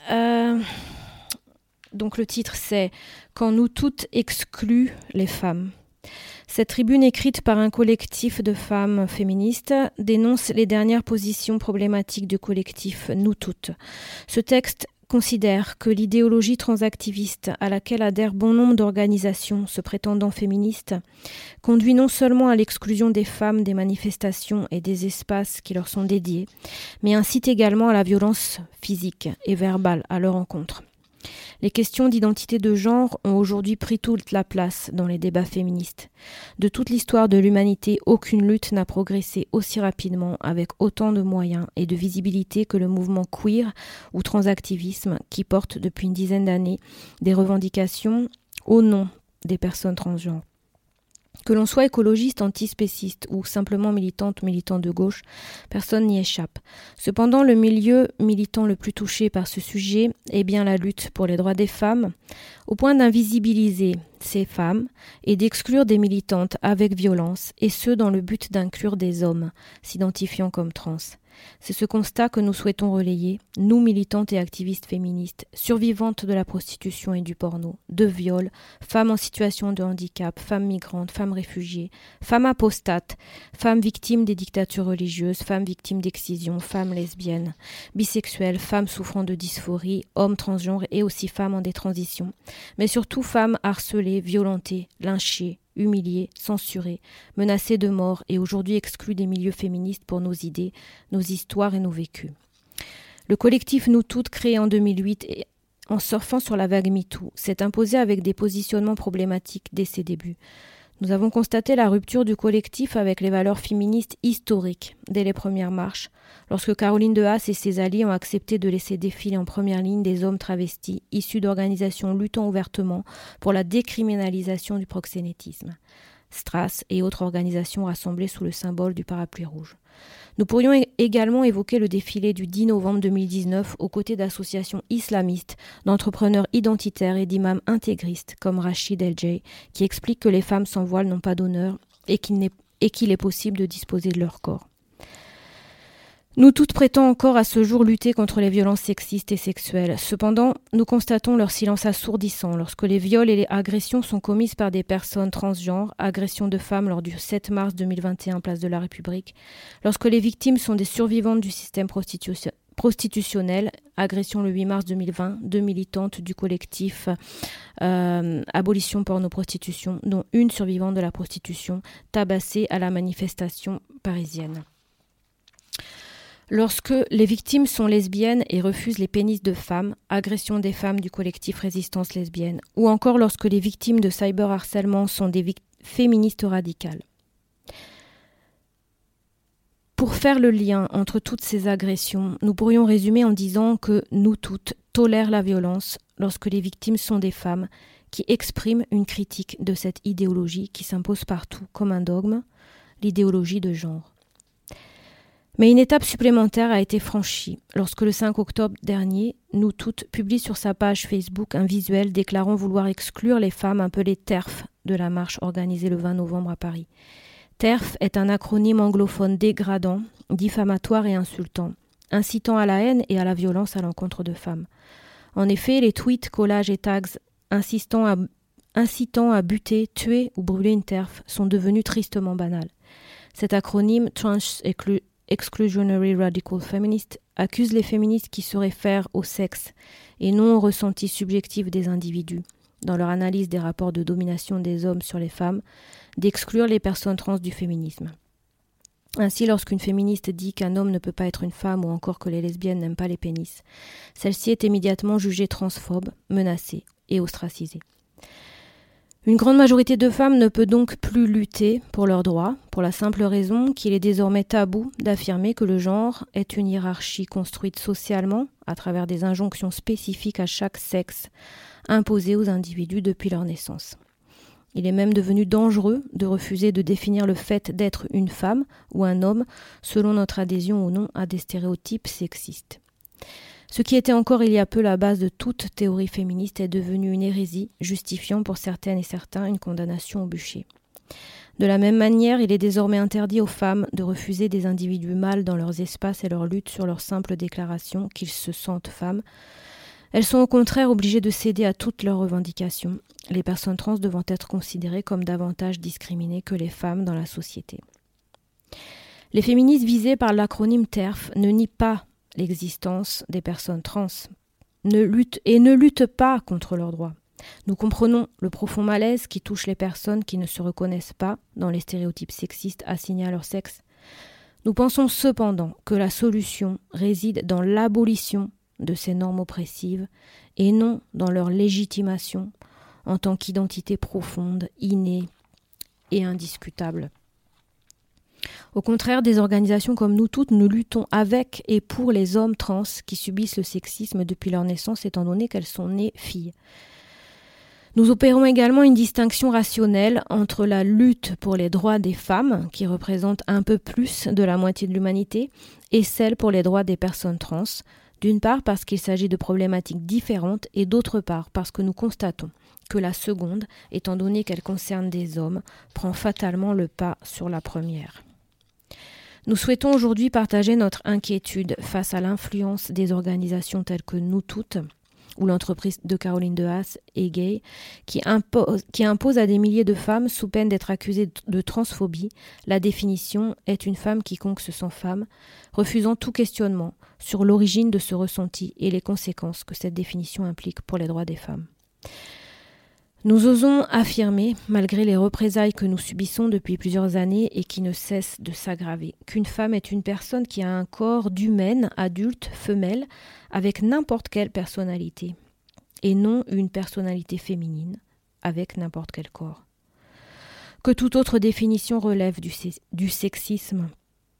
Donc le titre c'est « Quand nous toutes excluent les femmes ». Cette tribune écrite par un collectif de femmes féministes dénonce les dernières positions problématiques du collectif Nous Toutes. Ce texte considère que l'idéologie transactiviste à laquelle adhèrent bon nombre d'organisations se prétendant féministes conduit non seulement à l'exclusion des femmes des manifestations et des espaces qui leur sont dédiés, mais incite également à la violence physique et verbale à leur encontre. Les questions d'identité de genre ont aujourd'hui pris toute la place dans les débats féministes. De toute l'histoire de l'humanité, aucune lutte n'a progressé aussi rapidement avec autant de moyens et de visibilité que le mouvement queer ou transactivisme qui porte depuis une dizaine d'années des revendications au nom des personnes transgenres. Que l'on soit écologiste, antispéciste ou simplement militant de gauche, personne n'y échappe. Cependant, le milieu militant le plus touché par ce sujet est bien la lutte pour les droits des femmes, au point d'invisibiliser ces femmes et d'exclure des militantes avec violence, et ce dans le but d'inclure des hommes s'identifiant comme trans. C'est ce constat que nous souhaitons relayer, nous militantes et activistes féministes, survivantes de la prostitution et du porno, de viols, femmes en situation de handicap, femmes migrantes, femmes réfugiées, femmes apostates, femmes victimes des dictatures religieuses, femmes victimes d'excision, femmes lesbiennes, bisexuelles, femmes souffrant de dysphorie, hommes transgenres et aussi femmes en détransition, mais surtout femmes harcelées, violentées, lynchées, humiliées, censurées, menacées de mort et aujourd'hui exclues des milieux féministes pour nos idées, nos histoires et nos vécus. Le collectif Nous Toutes, créé en 2008 et en surfant sur la vague MeToo, s'est imposé avec des positionnements problématiques dès ses débuts. Nous avons constaté la rupture du collectif avec les valeurs féministes historiques dès les premières marches, lorsque Caroline de Haas et ses alliés ont accepté de laisser défiler en première ligne des hommes travestis issus d'organisations luttant ouvertement pour la décriminalisation du proxénétisme. Strass et autres organisations rassemblées sous le symbole du parapluie rouge. Nous pourrions également évoquer le défilé du 10 novembre 2019 aux côtés d'associations islamistes, d'entrepreneurs identitaires et d'imams intégristes comme Rachid El-Jay, qui expliquent que les femmes sans voile n'ont pas d'honneur et qu'il est possible de disposer de leur corps. Nous toutes prétendons encore à ce jour lutter contre les violences sexistes et sexuelles. Cependant, nous constatons leur silence assourdissant lorsque les viols et les agressions sont commises par des personnes transgenres, agressions de femmes lors du 7 mars 2021, place de la République, lorsque les victimes sont des survivantes du système prostitutionnel, agression le 8 mars 2020, 2 militantes du collectif Abolition Porno-Prostitution, dont une survivante de la prostitution, tabassée à la manifestation parisienne. Lorsque les victimes sont lesbiennes et refusent les pénis de femmes, agression des femmes du collectif Résistance lesbienne, ou encore lorsque les victimes de cyberharcèlement sont des féministes radicales. Pour faire le lien entre toutes ces agressions, nous pourrions résumer en disant que nous toutes tolèrent la violence lorsque les victimes sont des femmes qui expriment une critique de cette idéologie qui s'impose partout comme un dogme, l'idéologie de genre. Mais une étape supplémentaire a été franchie lorsque le 5 octobre dernier, Nous Toutes publie sur sa page Facebook un visuel déclarant vouloir exclure les femmes appelées TERF de la marche organisée le 20 novembre à Paris. TERF est un acronyme anglophone dégradant, diffamatoire et insultant, incitant à la haine et à la violence à l'encontre de femmes. En effet, les tweets, collages et tags incitant à buter, tuer ou brûler une TERF sont devenus tristement banals. Cet acronyme Trans Exclusionary Radical Feminist accuse les féministes qui se réfèrent au sexe et non au ressenti subjectif des individus, dans leur analyse des rapports de domination des hommes sur les femmes, d'exclure les personnes trans du féminisme. Ainsi, lorsqu'une féministe dit qu'un homme ne peut pas être une femme ou encore que les lesbiennes n'aiment pas les pénis, celle-ci est immédiatement jugée transphobe, menacée et ostracisée. Une grande majorité de femmes ne peut donc plus lutter pour leurs droits, pour la simple raison qu'il est désormais tabou d'affirmer que le genre est une hiérarchie construite socialement à travers des injonctions spécifiques à chaque sexe, imposées aux individus depuis leur naissance. Il est même devenu dangereux de refuser de définir le fait d'être une femme ou un homme selon notre adhésion ou non à des stéréotypes sexistes. Ce qui était encore il y a peu la base de toute théorie féministe est devenu une hérésie, justifiant pour certaines et certains une condamnation au bûcher. De la même manière, il est désormais interdit aux femmes de refuser des individus mâles dans leurs espaces et leur lutte sur leur simple déclaration qu'ils se sentent femmes. Elles sont au contraire obligées de céder à toutes leurs revendications, les personnes trans devant être considérées comme davantage discriminées que les femmes dans la société. Les féministes visées par l'acronyme TERF ne nient pas l'existence des personnes trans, ne luttent pas contre leurs droits. Nous comprenons le profond malaise qui touche les personnes qui ne se reconnaissent pas dans les stéréotypes sexistes assignés à leur sexe. Nous pensons cependant que la solution réside dans l'abolition de ces normes oppressives et non dans leur légitimation en tant qu'identité profonde, innée et indiscutable. Au contraire, des organisations comme nous toutes, nous luttons avec et pour les hommes trans qui subissent le sexisme depuis leur naissance étant donné qu'elles sont nées filles. Nous opérons également une distinction rationnelle entre la lutte pour les droits des femmes, qui représentent un peu plus de la moitié de l'humanité, et celle pour les droits des personnes trans, d'une part parce qu'il s'agit de problématiques différentes et d'autre part parce que nous constatons que la seconde, étant donné qu'elle concerne des hommes, prend fatalement le pas sur la première. Nous souhaitons aujourd'hui partager notre inquiétude face à l'influence des organisations telles que Nous Toutes, ou l'entreprise de Caroline de Haas et Gay, qui impose à des milliers de femmes, sous peine d'être accusées de transphobie, la définition est une femme quiconque se sent femme, refusant tout questionnement sur l'origine de ce ressenti et les conséquences que cette définition implique pour les droits des femmes. Nous osons affirmer, malgré les représailles que nous subissons depuis plusieurs années et qui ne cessent de s'aggraver, qu'une femme est une personne qui a un corps d'humaine, adulte, femelle, avec n'importe quelle personnalité, et non une personnalité féminine, avec n'importe quel corps. Que toute autre définition relève du sexisme.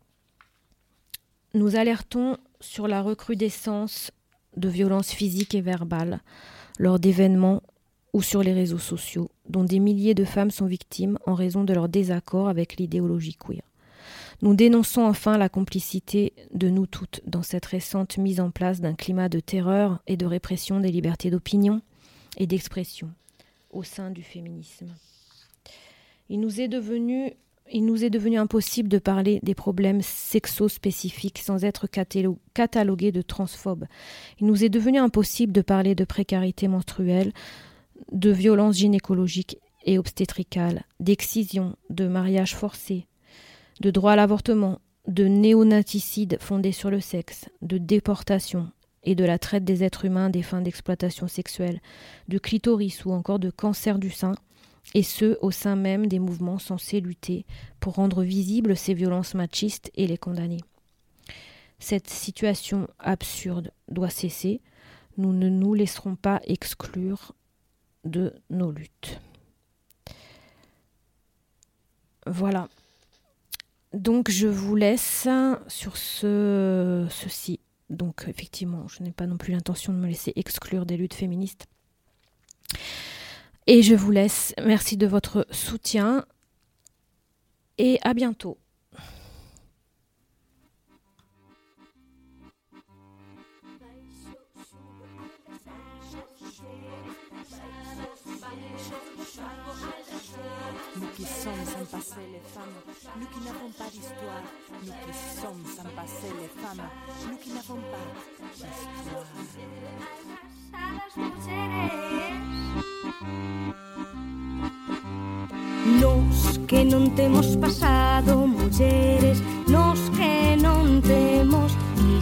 Nous alertons sur la recrudescence de violences physiques et verbales lors d'événements ou sur les réseaux sociaux, dont des milliers de femmes sont victimes en raison de leur désaccord avec l'idéologie queer. Nous dénonçons enfin la complicité de nous toutes dans cette récente mise en place d'un climat de terreur et de répression des libertés d'opinion et d'expression au sein du féminisme. Il nous est devenu impossible de parler des problèmes sexo-spécifiques sans être catalogués de transphobes. Il nous est devenu impossible de parler de précarité menstruelle, de violences gynécologiques et obstétricales, d'excision, de mariage forcé, de droit à l'avortement, de néonaticides fondés sur le sexe, de déportation et de la traite des êtres humains à des fins d'exploitation sexuelle, de clitoris ou encore de cancer du sein, et ce, au sein même des mouvements censés lutter pour rendre visibles ces violences machistes et les condamner. Cette situation absurde doit cesser. Nous ne nous laisserons pas exclure de nos luttes. Voilà. Donc je vous laisse sur ceci. Donc effectivement, je n'ai pas non plus l'intention de me laisser exclure des luttes féministes. Et je vous laisse. Merci de votre soutien et à bientôt. Nous qui sommes sans passer les femmes, nous qui n'avons pas d'histoire, nous qui sommes sans passer les femmes, nous qui n'avons pas d'histoire. Nos que non temos pasado, mulleres, nos que non temos